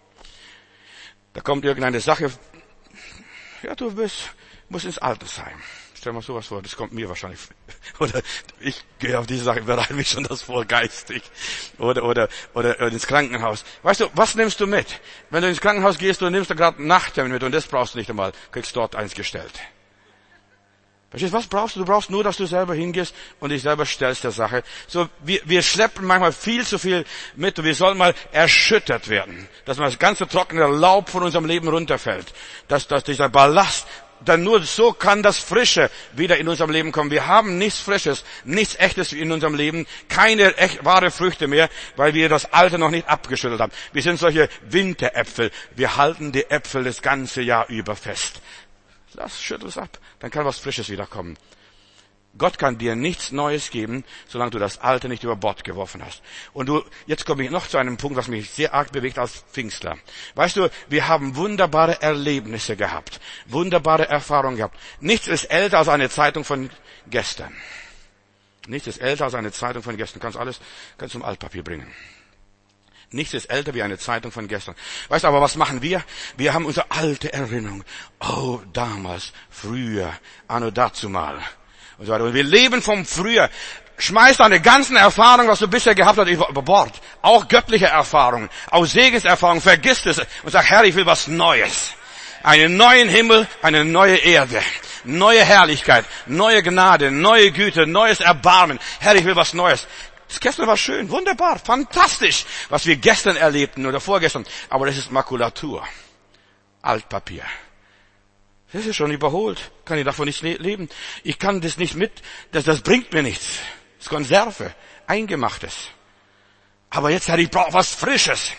Speaker 1: da kommt irgendeine Sache. Ja, du musst ins Altersheim. Stell dir mal sowas vor, das kommt mir wahrscheinlich. Oder ich gehe auf diese Sache, bereite mich schon das vor, geistig. Oder ins Krankenhaus. Weißt du, was nimmst du mit? Wenn du ins Krankenhaus gehst, du nimmst da gerade einen Nachttermin mit und das brauchst du nicht einmal. Kriegst dort eins gestellt. Verstehst du, was brauchst du? Du brauchst nur, dass du selber hingehst und dich selber stellst der Sache. So, wir schleppen manchmal viel zu viel mit und wir sollen mal erschüttert werden. Dass mal das ganze trockene Laub von unserem Leben runterfällt. Dass dieser Ballast, dann nur so kann das Frische wieder in unserem Leben kommen. Wir haben nichts Frisches, nichts Echtes in unserem Leben, keine wahre Früchte mehr, weil wir das Alte noch nicht abgeschüttelt haben. Wir sind solche Winteräpfel. Wir halten die Äpfel das ganze Jahr über fest. Schüttel es ab, dann kann was Frisches wiederkommen. Gott kann dir nichts Neues geben, solange du das Alte nicht über Bord geworfen hast. Und jetzt komme ich noch zu einem Punkt, was mich sehr arg bewegt als Pfingstler. Weißt du, wir haben wunderbare Erlebnisse gehabt, wunderbare Erfahrungen gehabt. Nichts ist älter als eine Zeitung von gestern. Nichts ist älter als eine Zeitung von gestern. Kannst zum Altpapier bringen. Nichts ist älter wie eine Zeitung von gestern. Weißt du, aber was machen wir? Wir haben unsere alte Erinnerung. Oh, damals, früher, anno dazumal. Und so weiter. Und wir leben vom Früher. Schmeiß deine ganzen Erfahrungen, was du bisher gehabt hast, über Bord. Auch göttliche Erfahrungen, auch Segenserfahrungen. Vergiss es und sag, Herr, ich will was Neues. Einen neuen Himmel, eine neue Erde. Neue Herrlichkeit, neue Gnade, neue Güte, neues Erbarmen. Herr, ich will was Neues. Das gestern war schön, wunderbar, fantastisch, was wir gestern erlebten oder vorgestern. Aber das ist Makulatur. Altpapier. Das ist schon überholt. Kann ich davon nicht leben. Ich kann das nicht das bringt mir nichts. Das ist Konserve. Eingemachtes. Aber jetzt, Herr, ich brauche was Frisches.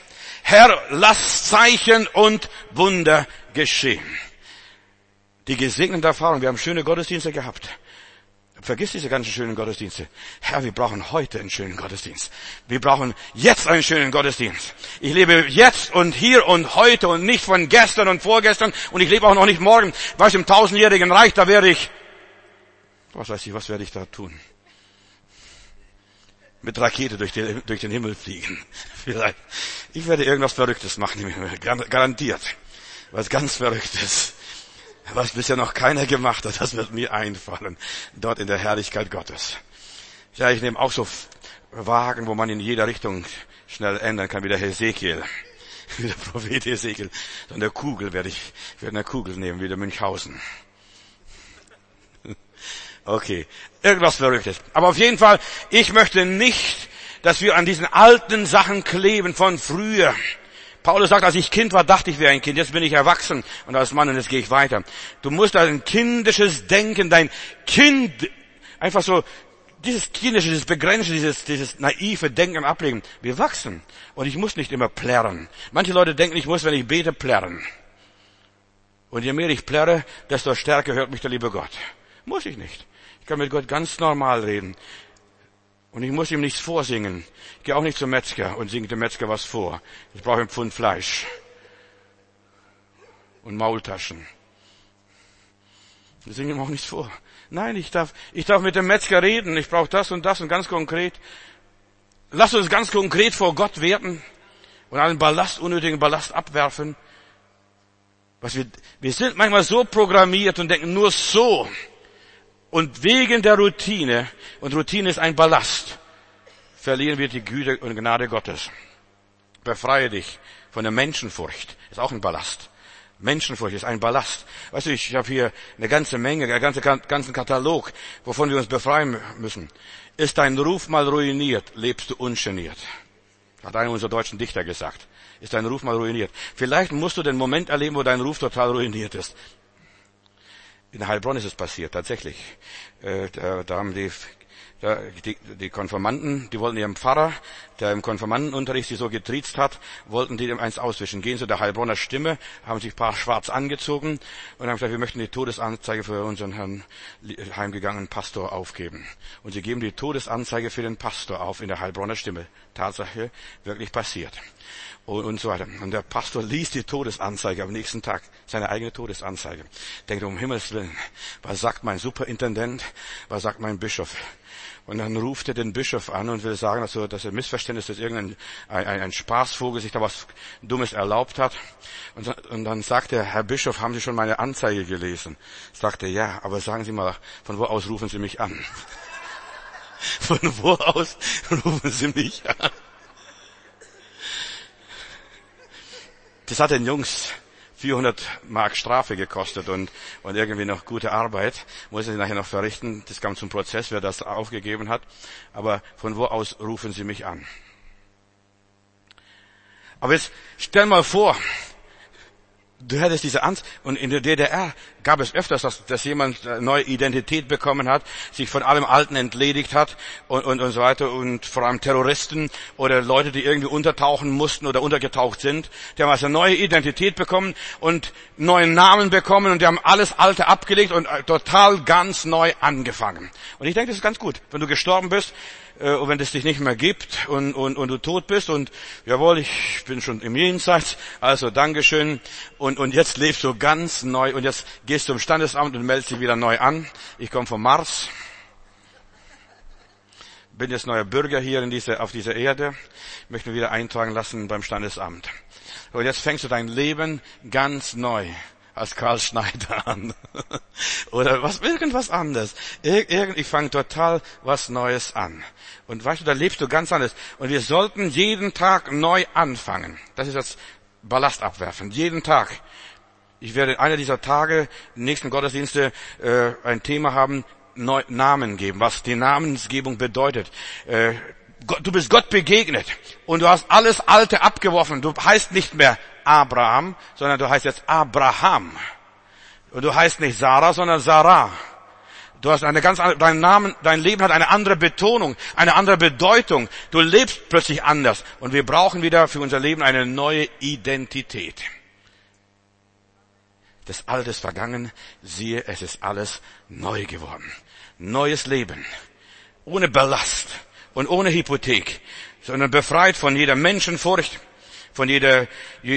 Speaker 1: Herr, lass Zeichen und Wunder geschehen. Die gesegneten Erfahrungen, wir haben schöne Gottesdienste gehabt. Vergiss diese ganzen schönen Gottesdienste. Herr, wir brauchen heute einen schönen Gottesdienst. Wir brauchen jetzt einen schönen Gottesdienst. Ich lebe jetzt und hier und heute und nicht von gestern und vorgestern und ich lebe auch noch nicht morgen. Was im 1000-jährigen Reich, da werde ich, was weiß ich, was werde ich da tun? Mit Rakete durch den Himmel fliegen. Vielleicht. Ich werde irgendwas Verrücktes machen, garantiert. Was ganz Verrücktes. Was bisher noch keiner gemacht hat, das wird mir einfallen. Dort in der Herrlichkeit Gottes. Ja, ich nehme auch so Wagen, wo man in jeder Richtung schnell ändern kann, wie der Hesekiel. Wie der Prophet Hesekiel. So eine Kugel werde eine Kugel nehmen, wie der Münchhausen. Okay. Irgendwas Verrücktes. Aber auf jeden Fall, ich möchte nicht, dass wir an diesen alten Sachen kleben von früher. Paulus sagt, als ich Kind war, dachte ich, wäre ein Kind. Jetzt bin ich erwachsen und als Mann und jetzt gehe ich weiter. Du musst ein kindisches Denken, dein Kind, einfach so, dieses kindische, dieses begrenzte, dieses naive Denken ablegen. Wir wachsen. Und ich muss nicht immer plärren. Manche Leute denken, ich muss, wenn ich bete, plärren. Und je mehr ich plärre, desto stärker hört mich der liebe Gott. Muss ich nicht. Ich kann mit Gott ganz normal reden. Und ich muss ihm nichts vorsingen. Ich gehe auch nicht zum Metzger und singe dem Metzger was vor. Ich brauche ein Pfund Fleisch. Und Maultaschen. Ich singe ihm auch nichts vor. Nein, ich darf mit dem Metzger reden. Ich brauche das und ganz konkret. Lass uns ganz konkret vor Gott werden und allen unnötigen Ballast abwerfen. Wir sind manchmal so programmiert und denken nur so. Und wegen der Routine, und Routine ist ein Ballast, verlieren wir die Güte und Gnade Gottes. Befreie dich von der Menschenfurcht. Ist auch ein Ballast. Menschenfurcht ist ein Ballast. Weißt du, ich habe hier eine ganze Menge, einen ganzen Katalog, wovon wir uns befreien müssen. Ist dein Ruf mal ruiniert, lebst du ungeniert. Hat einer unserer deutschen Dichter gesagt. Ist dein Ruf mal ruiniert. Vielleicht musst du den Moment erleben, wo dein Ruf total ruiniert ist. In Heilbronn ist es passiert, tatsächlich. Da haben die Konfirmanden, die wollten ihrem Pfarrer, der im Konfirmandenunterricht sie so getriezt hat, wollten die dem eins auswischen. Gehen zu der Heilbronner Stimme, haben sich ein paar schwarz angezogen und haben gesagt, wir möchten die Todesanzeige für unseren Herrn heimgegangenen Pastor aufgeben. Und sie geben die Todesanzeige für den Pastor auf in der Heilbronner Stimme. Tatsache, wirklich passiert. Und so weiter. Und der Pastor liest die Todesanzeige am nächsten Tag, seine eigene Todesanzeige. Denkt, um Himmels Willen, was sagt mein Superintendent, was sagt mein Bischof? Und dann ruft er den Bischof an und will sagen, dass er Missverständnis, dass ein Spaßvogel sich da was Dummes erlaubt hat. Und dann sagt er, Herr Bischof, haben Sie schon meine Anzeige gelesen? Sagt er, ja, aber sagen Sie mal, von wo aus rufen Sie mich an? Von wo aus rufen Sie mich an? Das hat den Jungs 400 Mark Strafe gekostet und irgendwie noch gute Arbeit. Muss ich nachher noch verrichten. Das kam zum Prozess, wer das aufgegeben hat. Aber von wo aus rufen Sie mich an? Aber jetzt stell mal vor, du hättest diese Angst, und in der DDR gab es öfters, dass jemand eine neue Identität bekommen hat, sich von allem Alten entledigt hat und so weiter, und vor allem Terroristen oder Leute, die irgendwie untertauchen mussten oder untergetaucht sind, die haben also eine neue Identität bekommen und neuen Namen bekommen und die haben alles Alte abgelegt und total ganz neu angefangen. Und ich denke, das ist ganz gut, wenn du gestorben bist, und wenn es dich nicht mehr gibt und du tot bist und jawohl, ich bin schon im Jenseits, also Dankeschön, und jetzt lebst du ganz neu und jetzt gehst du zum Standesamt und meldest dich wieder neu an. Ich komme vom Mars, bin jetzt neuer Bürger hier auf dieser Erde, möchte mich wieder eintragen lassen beim Standesamt. Und jetzt fängst du dein Leben ganz neu als Karl Schneider an. Oder irgendwas anderes. Ich fange total was Neues an. Und weißt du, da lebst du ganz anders. Und wir sollten jeden Tag neu anfangen. Das ist das Ballast abwerfen. Jeden Tag. Ich werde einer dieser Tage, im nächsten Gottesdienste, ein Thema haben, Namen geben, was die Namensgebung bedeutet. Du bist Gott begegnet und du hast alles Alte abgeworfen. Du heißt nicht mehr Abraham, sondern du heißt jetzt Abraham. Und du heißt nicht Sarah, sondern Sarah. Du hast eine ganz andere, dein Leben hat eine andere Betonung, eine andere Bedeutung. Du lebst plötzlich anders. Und wir brauchen wieder für unser Leben eine neue Identität. Das Alte ist vergangen, siehe, es ist alles neu geworden. Neues Leben. Ohne Ballast und ohne Hypothek, sondern befreit von jeder Menschenfurcht, von jeden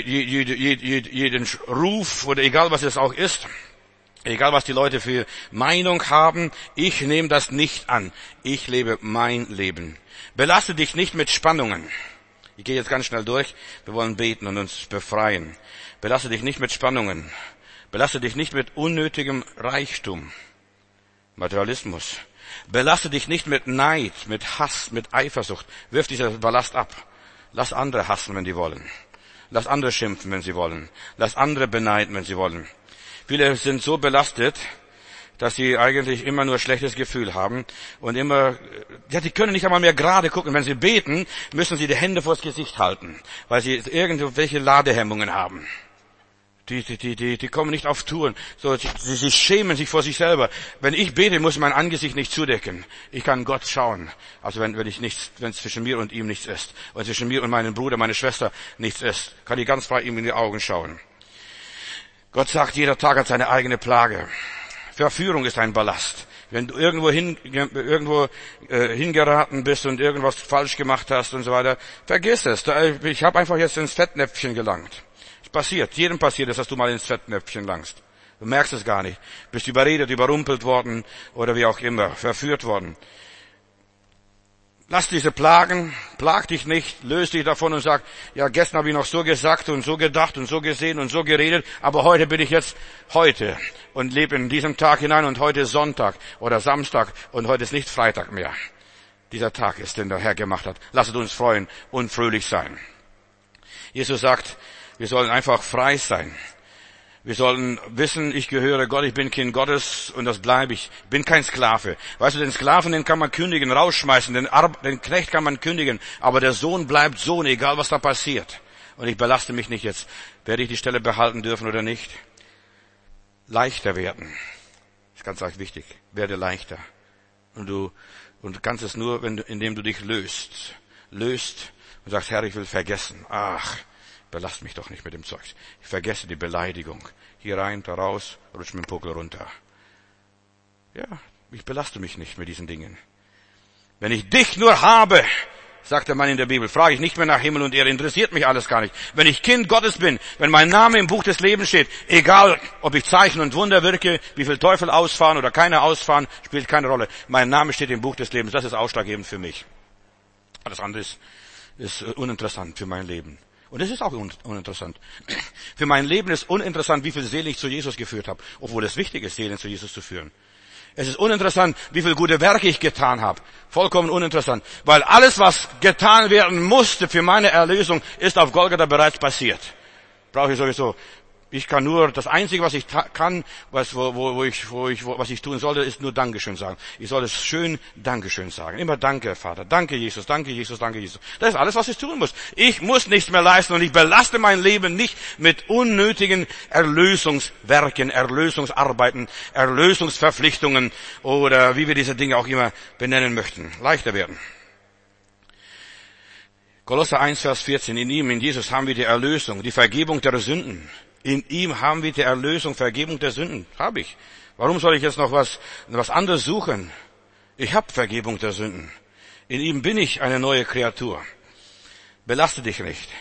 Speaker 1: Ruf oder egal was es auch ist. Egal, was die Leute für Meinung haben, ich nehme das nicht an. Ich lebe mein Leben. Belaste dich nicht mit Spannungen. Ich gehe jetzt ganz schnell durch. Wir wollen beten und uns befreien. Belaste dich nicht mit Spannungen. Belaste dich nicht mit unnötigem Reichtum, Materialismus. Belaste dich nicht mit Neid, mit Hass, mit Eifersucht. Wirf diesen Ballast ab. Lass andere hassen, wenn die wollen. Lass andere schimpfen, wenn sie wollen. Lass andere beneiden, wenn sie wollen. Viele sind so belastet, dass sie eigentlich immer nur schlechtes Gefühl haben und immer, ja, die können nicht einmal mehr gerade gucken. Wenn sie beten, müssen sie die Hände vors Gesicht halten, weil sie irgendwelche Ladehemmungen haben. Die kommen nicht auf Touren. So, sie schämen sich vor sich selber. Wenn ich bete, muss ich mein Angesicht nicht zudecken. Ich kann Gott schauen. Also wenn es zwischen mir und ihm nichts ist, oder zwischen mir und meinem Bruder, meiner Schwester nichts ist, kann ich ganz frei ihm in die Augen schauen. Gott sagt, jeder Tag hat seine eigene Plage. Verführung ist ein Ballast. Wenn du irgendwo hingeraten bist und irgendwas falsch gemacht hast und so weiter, vergiss es. Ich habe einfach jetzt ins Fettnäpfchen gelangt. Es passiert, jedem passiert es, dass du mal ins Fettnäpfchen langst. Du merkst es gar nicht. Bist überredet, überrumpelt worden oder wie auch immer, verführt worden. Lass diese Plagen, plag dich nicht, löse dich davon und sag, ja, gestern habe ich noch so gesagt und so gedacht und so gesehen und so geredet, aber heute bin ich jetzt heute und lebe in diesem Tag hinein und heute ist Sonntag oder Samstag und heute ist nicht Freitag mehr. Dieser Tag ist, den der Herr gemacht hat. Lasset uns freuen und fröhlich sein. Jesus sagt, wir sollen einfach frei sein. Wir sollen wissen, ich gehöre Gott, ich bin Kind Gottes und das bleibe ich. Ich bin kein Sklave. Weißt du, den Sklaven, den kann man kündigen, rausschmeißen, den Knecht kann man kündigen, aber der Sohn bleibt Sohn, egal was da passiert. Und ich belaste mich nicht jetzt. Werde ich die Stelle behalten dürfen oder nicht? Leichter werden. Das ist ganz wichtig. Werde leichter. Und du kannst es nur, indem du dich löst und sagst, Herr, ich will vergessen. Ach, belast mich doch nicht mit dem Zeug. Ich vergesse die Beleidigung. Hier rein, da raus, rutsch mit dem Puckel runter. Ja, ich belaste mich nicht mit diesen Dingen. Wenn ich dich nur habe, sagt der Mann in der Bibel, frage ich nicht mehr nach Himmel und Erde, interessiert mich alles gar nicht. Wenn ich Kind Gottes bin, wenn mein Name im Buch des Lebens steht, egal ob ich Zeichen und Wunder wirke, wie viel Teufel ausfahren oder keine ausfahren, spielt keine Rolle. Mein Name steht im Buch des Lebens, das ist ausschlaggebend für mich. Alles andere ist uninteressant für mein Leben. Und es ist auch uninteressant. Für mein Leben ist uninteressant, wie viele Seelen ich zu Jesus geführt habe, obwohl es wichtig ist, Seelen zu Jesus zu führen. Es ist uninteressant, wie viele gute Werke ich getan habe. Vollkommen uninteressant. Weil alles, was getan werden musste für meine Erlösung, ist auf Golgatha bereits passiert. Brauche ich sowieso. Ich kann nur, das Einzige, was ich kann, was ich tun sollte, ist nur Dankeschön sagen. Ich soll es schön Dankeschön sagen. Immer Danke, Vater. Danke, Jesus. Danke, Jesus. Danke, Jesus. Das ist alles, was ich tun muss. Ich muss nichts mehr leisten und ich belaste mein Leben nicht mit unnötigen Erlösungswerken, Erlösungsarbeiten, Erlösungsverpflichtungen oder wie wir diese Dinge auch immer benennen möchten. Leichter werden. Kolosser 1, Vers 14. In ihm, in Jesus haben wir die Erlösung, die Vergebung der Sünden. In ihm haben wir die Erlösung, Vergebung der Sünden. Habe ich. Warum soll ich jetzt noch was anderes suchen? Ich habe Vergebung der Sünden. In ihm bin ich eine neue Kreatur. Belaste dich nicht.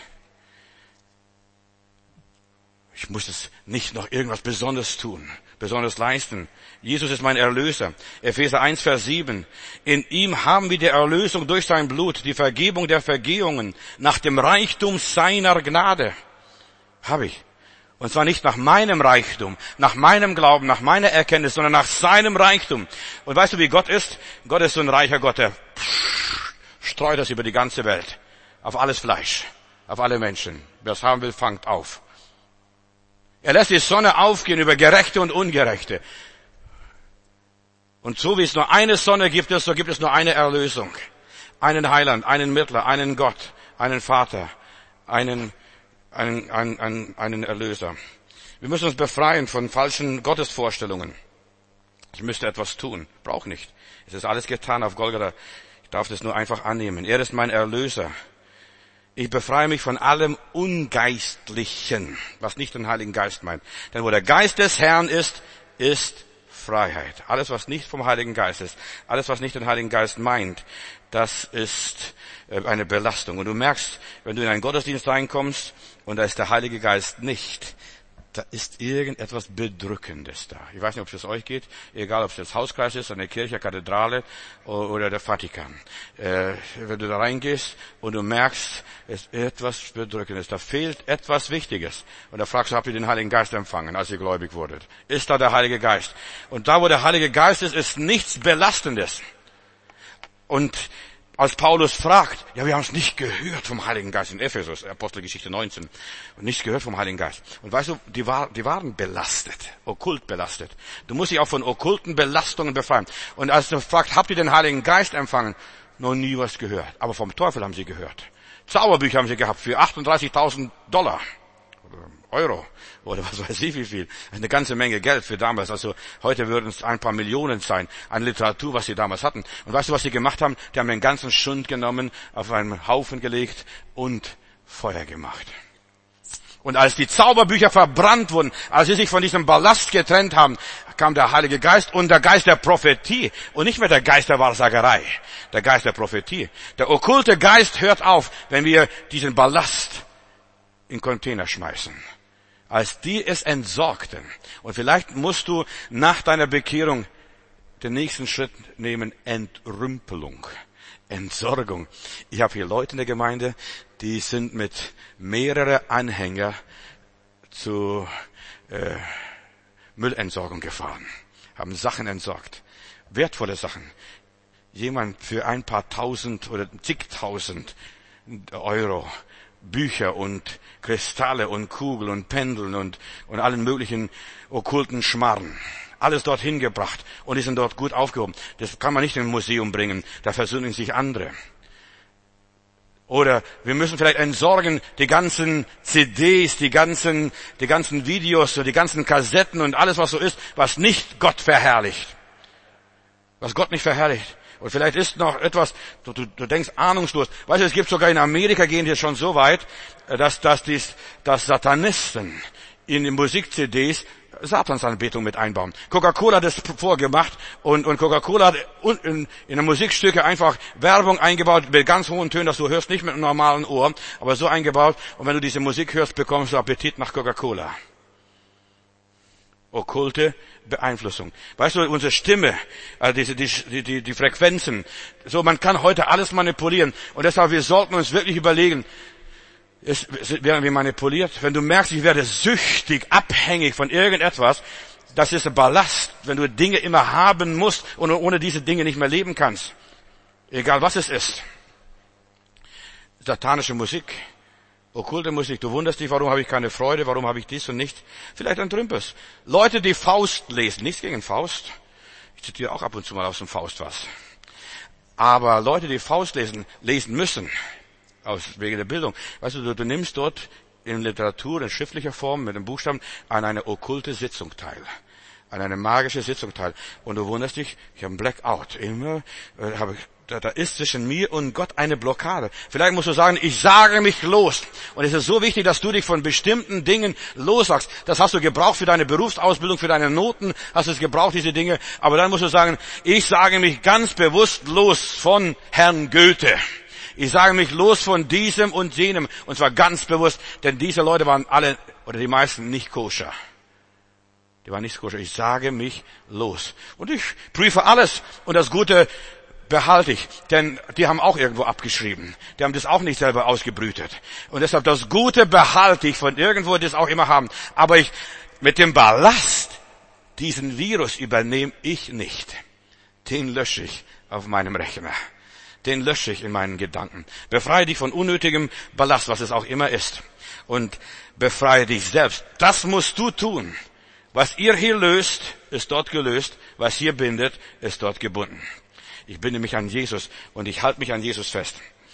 Speaker 1: Ich muss es nicht noch irgendwas Besonderes tun, besonders leisten. Jesus ist mein Erlöser. Epheser 1, Vers 7. In ihm haben wir die Erlösung durch sein Blut, die Vergebung der Vergehungen, nach dem Reichtum seiner Gnade. Habe ich. Und zwar nicht nach meinem Reichtum, nach meinem Glauben, nach meiner Erkenntnis, sondern nach seinem Reichtum. Und weißt du, wie Gott ist? Gott ist so ein reicher Gott, der streut das über die ganze Welt. Auf alles Fleisch, auf alle Menschen. Wer es haben will, fangt auf. Er lässt die Sonne aufgehen über Gerechte und Ungerechte. Und so wie es nur eine Sonne gibt, so gibt es nur eine Erlösung. Einen Heiland, einen Mittler, einen Gott, einen Vater, einen Erlöser. Wir müssen uns befreien von falschen Gottesvorstellungen. Ich müsste etwas tun. Brauch nicht. Es ist alles getan auf Golgatha. Ich darf das nur einfach annehmen. Er ist mein Erlöser. Ich befreie mich von allem Ungeistlichen, was nicht den Heiligen Geist meint. Denn wo der Geist des Herrn ist, ist Freiheit. Alles, was nicht vom Heiligen Geist ist, alles, was nicht den Heiligen Geist meint, das ist eine Belastung. Und du merkst, wenn du in einen Gottesdienst reinkommst und da ist der Heilige Geist nicht, da ist irgendetwas Bedrückendes da. Ich weiß nicht, ob es euch geht, egal ob es das Hauskreis ist, eine Kirche, Kathedrale oder der Vatikan. Wenn du da reingehst und du merkst, es ist etwas Bedrückendes, da fehlt etwas Wichtiges. Und da fragst du, habt ihr den Heiligen Geist empfangen, als ihr gläubig wurdet? Ist da der Heilige Geist? Und da, wo der Heilige Geist ist nichts Belastendes. Und als Paulus fragt, ja, wir haben es nicht gehört vom Heiligen Geist in Ephesus, Apostelgeschichte 19, und nichts gehört vom Heiligen Geist. Und weißt du, die waren belastet, okkult belastet. Du musst dich auch von okkulten Belastungen befreien. Und als du fragst, habt ihr den Heiligen Geist empfangen? Noch nie was gehört. Aber vom Teufel haben sie gehört. Zauberbücher haben sie gehabt für $38.000 oder Euro oder was weiß ich wie viel. Eine ganze Menge Geld für damals. Also heute würden es ein paar Millionen sein an Literatur, was sie damals hatten. Und weißt du, was sie gemacht haben? Die haben den ganzen Schund genommen, auf einen Haufen gelegt und Feuer gemacht. Und als die Zauberbücher verbrannt wurden, als sie sich von diesem Ballast getrennt haben, kam der Heilige Geist und der Geist der Prophetie und nicht mehr der Geist der Wahrsagerei, der Geist der Prophetie. Der okkulte Geist hört auf, wenn wir diesen Ballast in Container schmeißen. Als die es entsorgten. Und vielleicht musst du nach deiner Bekehrung den nächsten Schritt nehmen, Entrümpelung, Entsorgung. Ich habe hier Leute in der Gemeinde, die sind mit mehreren Anhänger zu Müllentsorgung gefahren, haben Sachen entsorgt, wertvolle Sachen. Jemand für ein paar tausend oder zigtausend Euro Bücher und Kristalle und Kugeln und Pendeln und allen möglichen okkulten Schmarren. Alles dorthin gebracht und die sind dort gut aufgehoben. Das kann man nicht in ein Museum bringen, da versöhnen sich andere. Oder wir müssen vielleicht entsorgen die ganzen CDs, die ganzen Videos, die ganzen Kassetten und alles, was so ist, was nicht Gott verherrlicht. Was Gott nicht verherrlicht. Und vielleicht ist noch etwas, du denkst ahnungslos. Weißt du, es gibt sogar in Amerika, gehen die schon so weit, dass Satanisten in den Musik-CDs Satansanbetung mit einbauen. Coca-Cola hat das vorgemacht und Coca-Cola hat in den Musikstücke einfach Werbung eingebaut mit ganz hohen Tönen, dass du hörst nicht mit einem normalen Ohr, aber so eingebaut. Und wenn du diese Musik hörst, bekommst du Appetit nach Coca-Cola. Okkulte Beeinflussung. Weißt du, unsere Stimme, die Frequenzen, so, man kann heute alles manipulieren. Und deshalb, wir sollten uns wirklich überlegen, werden wir manipuliert? Wenn du merkst, ich werde süchtig, abhängig von irgendetwas, das ist ein Ballast, wenn du Dinge immer haben musst und ohne diese Dinge nicht mehr leben kannst. Egal was es ist. Satanische Musik, okkulte Musik, du wunderst dich, warum habe ich keine Freude, warum habe ich dies und nicht. Vielleicht ein Trümpes. Leute, die Faust lesen, nichts gegen Faust. Ich zitiere auch ab und zu mal aus dem Faust was. Aber Leute, die Faust lesen müssen, wegen der Bildung. Weißt du, du nimmst dort in Literatur, in schriftlicher Form, mit den Buchstaben, an eine okkulte Sitzung teil. An eine magische Sitzung teil. Und du wunderst dich, ich habe einen Blackout. Immer da ist zwischen mir und Gott eine Blockade. Vielleicht musst du sagen, ich sage mich los. Und es ist so wichtig, dass du dich von bestimmten Dingen lossagst. Das hast du gebraucht für deine Berufsausbildung, für deine Noten, hast du es gebraucht, diese Dinge. Aber dann musst du sagen, ich sage mich ganz bewusst los von Herrn Goethe. Ich sage mich los von diesem und jenem. Und zwar ganz bewusst, denn diese Leute waren alle, oder die meisten, nicht koscher. Die waren nicht koscher. Ich sage mich los. Und ich prüfe alles. Und das Gute behalte ich. Denn die haben auch irgendwo abgeschrieben. Die haben das auch nicht selber ausgebrütet. Und deshalb das Gute behalte ich von irgendwo, das auch immer haben. Aber mit dem Ballast, diesen Virus übernehme ich nicht. Den lösche ich auf meinem Rechner. Den lösche ich in meinen Gedanken. Befreie dich von unnötigem Ballast, was es auch immer ist. Und befreie dich selbst. Das musst du tun. Was ihr hier löst, ist dort gelöst. Was hier bindet, ist dort gebunden. Ich binde mich an Jesus und ich halte mich an Jesus fest.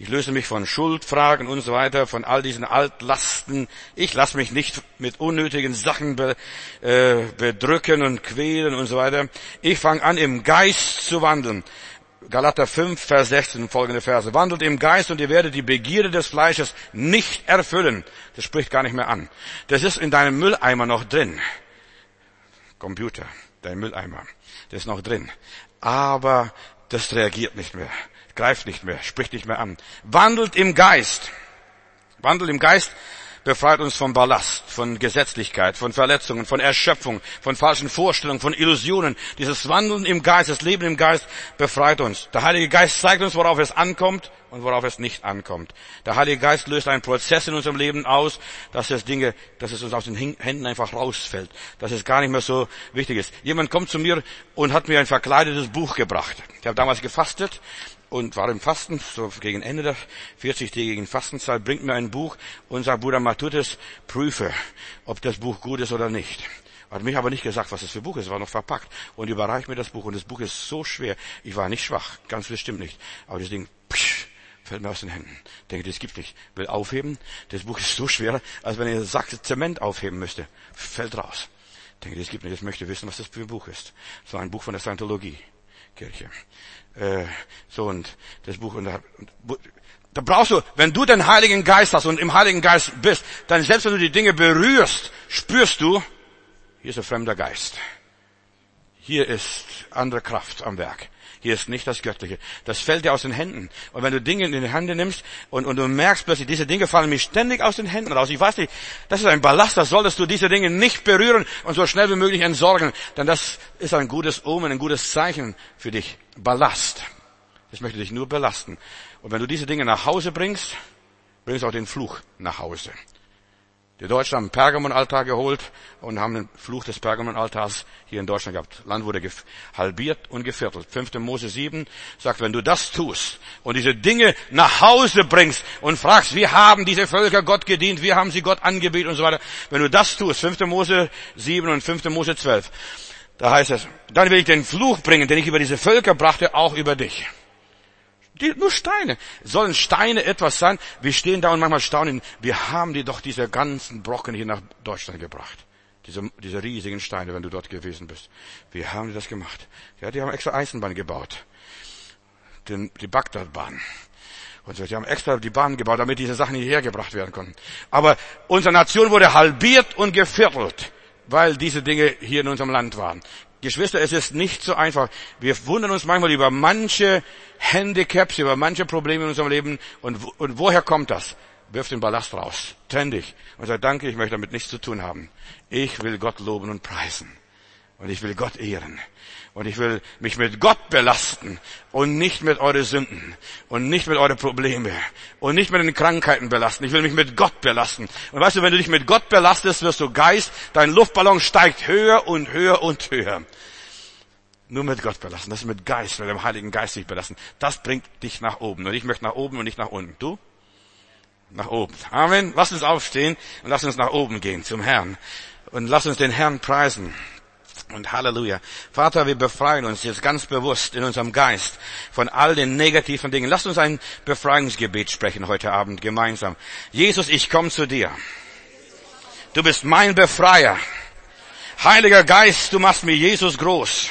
Speaker 1: Ich löse mich von Schuldfragen und so weiter, von all diesen Altlasten. Ich lasse mich nicht mit unnötigen Sachen bedrücken und quälen und so weiter. Ich fange an, im Geist zu wandeln. Galater 5, Vers 16, folgende Verse. Wandelt im Geist und ihr werdet die Begierde des Fleisches nicht erfüllen. Das spricht gar nicht mehr an. Das ist in deinem Mülleimer noch drin. Computer, dein Mülleimer, das ist noch drin. Aber das reagiert nicht mehr, greift nicht mehr, spricht nicht mehr an. Wandelt im Geist. Wandelt im Geist befreit uns vom Ballast, von Gesetzlichkeit, von Verletzungen, von Erschöpfung, von falschen Vorstellungen, von Illusionen. Dieses Wandeln im Geist, das Leben im Geist befreit uns. Der Heilige Geist zeigt uns, worauf es ankommt und worauf es nicht ankommt. Der Heilige Geist löst einen Prozess in unserem Leben aus, dass es uns aus den Händen einfach rausfällt, dass es gar nicht mehr so wichtig ist. Jemand kommt zu mir und hat mir ein verkleidetes Buch gebracht. Ich habe damals gefastet und war im Fasten, so gegen Ende der 40-tägigen Fastenzeit, bringt mir ein Buch und sagt, Bruder Matthäus, prüfe, ob das Buch gut ist oder nicht. Hat mich aber nicht gesagt, was das für ein Buch ist, war noch verpackt. Und überreicht mir das Buch. Und das Buch ist so schwer. Ich war nicht schwach, ganz bestimmt nicht. Aber das Ding, fällt mir aus den Händen. Denke, das gibt's nicht. Will aufheben. Das Buch ist so schwer, als wenn ich einen Sack Zement aufheben müsste. Fällt raus. Denke, das gibt nicht. Ich möchte wissen, was das für ein Buch ist. So ein Buch von der Scientologie-Kirche. Und das Buch, da brauchst du, wenn du den Heiligen Geist hast und im Heiligen Geist bist, dann selbst wenn du die Dinge berührst, spürst du, hier ist ein fremder Geist. Hier ist andere Kraft am Werk. Hier ist nicht das Göttliche. Das fällt dir aus den Händen. Und wenn du Dinge in die Hände nimmst und du merkst plötzlich, diese Dinge fallen mir ständig aus den Händen raus. Ich weiß nicht, das ist ein Ballast, da solltest du diese Dinge nicht berühren und so schnell wie möglich entsorgen. Denn das ist ein gutes Omen, ein gutes Zeichen für dich. Ballast. Das möchte dich nur belasten. Und wenn du diese Dinge nach Hause bringst, bringst du auch den Fluch nach Hause. Die Deutschen haben einen Pergamonaltar geholt und haben den Fluch des Pergamonaltars hier in Deutschland gehabt. Land wurde halbiert und geviertelt. 5. Mose 7 sagt, wenn du das tust und diese Dinge nach Hause bringst und fragst, wie haben diese Völker Gott gedient, wie haben sie Gott angebetet und so weiter. Wenn du das tust, 5. Mose 7 und 5. Mose 12, da heißt es, dann will ich den Fluch bringen, den ich über diese Völker brachte, auch über dich. Nur Steine. Sollen Steine etwas sein? Wir stehen da und manchmal staunen, wir haben dir doch diese ganzen Brocken hier nach Deutschland gebracht. Diese riesigen Steine, wenn du dort gewesen bist. Wie haben die das gemacht? Ja, die haben extra Eisenbahn gebaut. Die Bagdadbahn. Und so, die haben extra die Bahn gebaut, damit diese Sachen hierher gebracht werden konnten. Aber unsere Nation wurde halbiert und geviertelt, weil diese Dinge hier in unserem Land waren. Geschwister, es ist nicht so einfach. Wir wundern uns manchmal über manche Handicaps, über manche Probleme in unserem Leben. Und woher kommt das? Wirf den Ballast raus. Trenn dich. Und sag, danke, ich möchte damit nichts zu tun haben. Ich will Gott loben und preisen. Und ich will Gott ehren. Und ich will mich mit Gott belasten und nicht mit euren Sünden und nicht mit euren Problemen und nicht mit den Krankheiten belasten. Ich will mich mit Gott belasten. Und weißt du, wenn du dich mit Gott belastest, wirst du Geist, dein Luftballon steigt höher und höher und höher. Nur mit Gott belasten, das ist mit Geist, mit dem Heiligen Geist dich belasten. Das bringt dich nach oben. Und ich möchte nach oben und nicht nach unten. Du? Nach oben. Amen. Lass uns aufstehen und lass uns nach oben gehen zum Herrn. Und lass uns den Herrn preisen. Und Halleluja. Vater, wir befreien uns jetzt ganz bewusst in unserem Geist von all den negativen Dingen. Lass uns ein Befreiungsgebet sprechen heute Abend gemeinsam. Jesus, ich komme zu dir. Du bist mein Befreier. Heiliger Geist, du machst mir Jesus groß.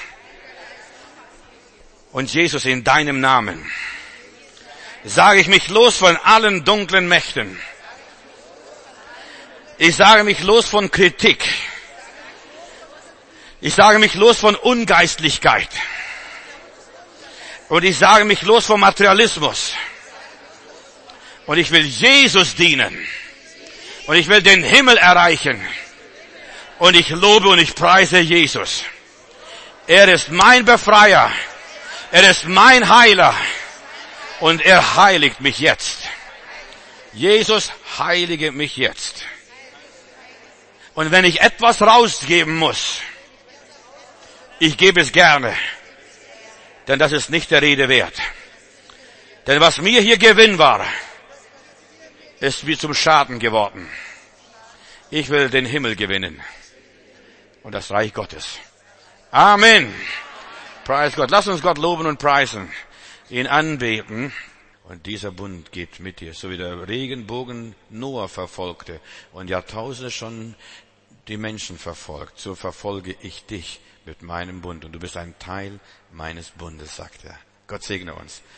Speaker 1: Und Jesus, in deinem Namen sage ich mich los von allen dunklen Mächten. Ich sage mich los von Kritik. Ich sage mich los von Ungeistlichkeit. Und ich sage mich los vom Materialismus. Und ich will Jesus dienen. Und ich will den Himmel erreichen. Und ich lobe und ich preise Jesus. Er ist mein Befreier. Er ist mein Heiler. Und er heiligt mich jetzt. Jesus, heilige mich jetzt. Und wenn ich etwas rausgeben muss, ich gebe es gerne, denn das ist nicht der Rede wert. Denn was mir hier Gewinn war, ist mir zum Schaden geworden. Ich will den Himmel gewinnen und das Reich Gottes. Amen. Preis Gott. Lass uns Gott loben und preisen, ihn anbeten. Und dieser Bund geht mit dir, so wie der Regenbogen Noah verfolgte und Jahrtausende schon die Menschen verfolgt, so verfolge ich dich mit meinem Bund. Und du bist ein Teil meines Bundes, sagt er. Gott segne uns.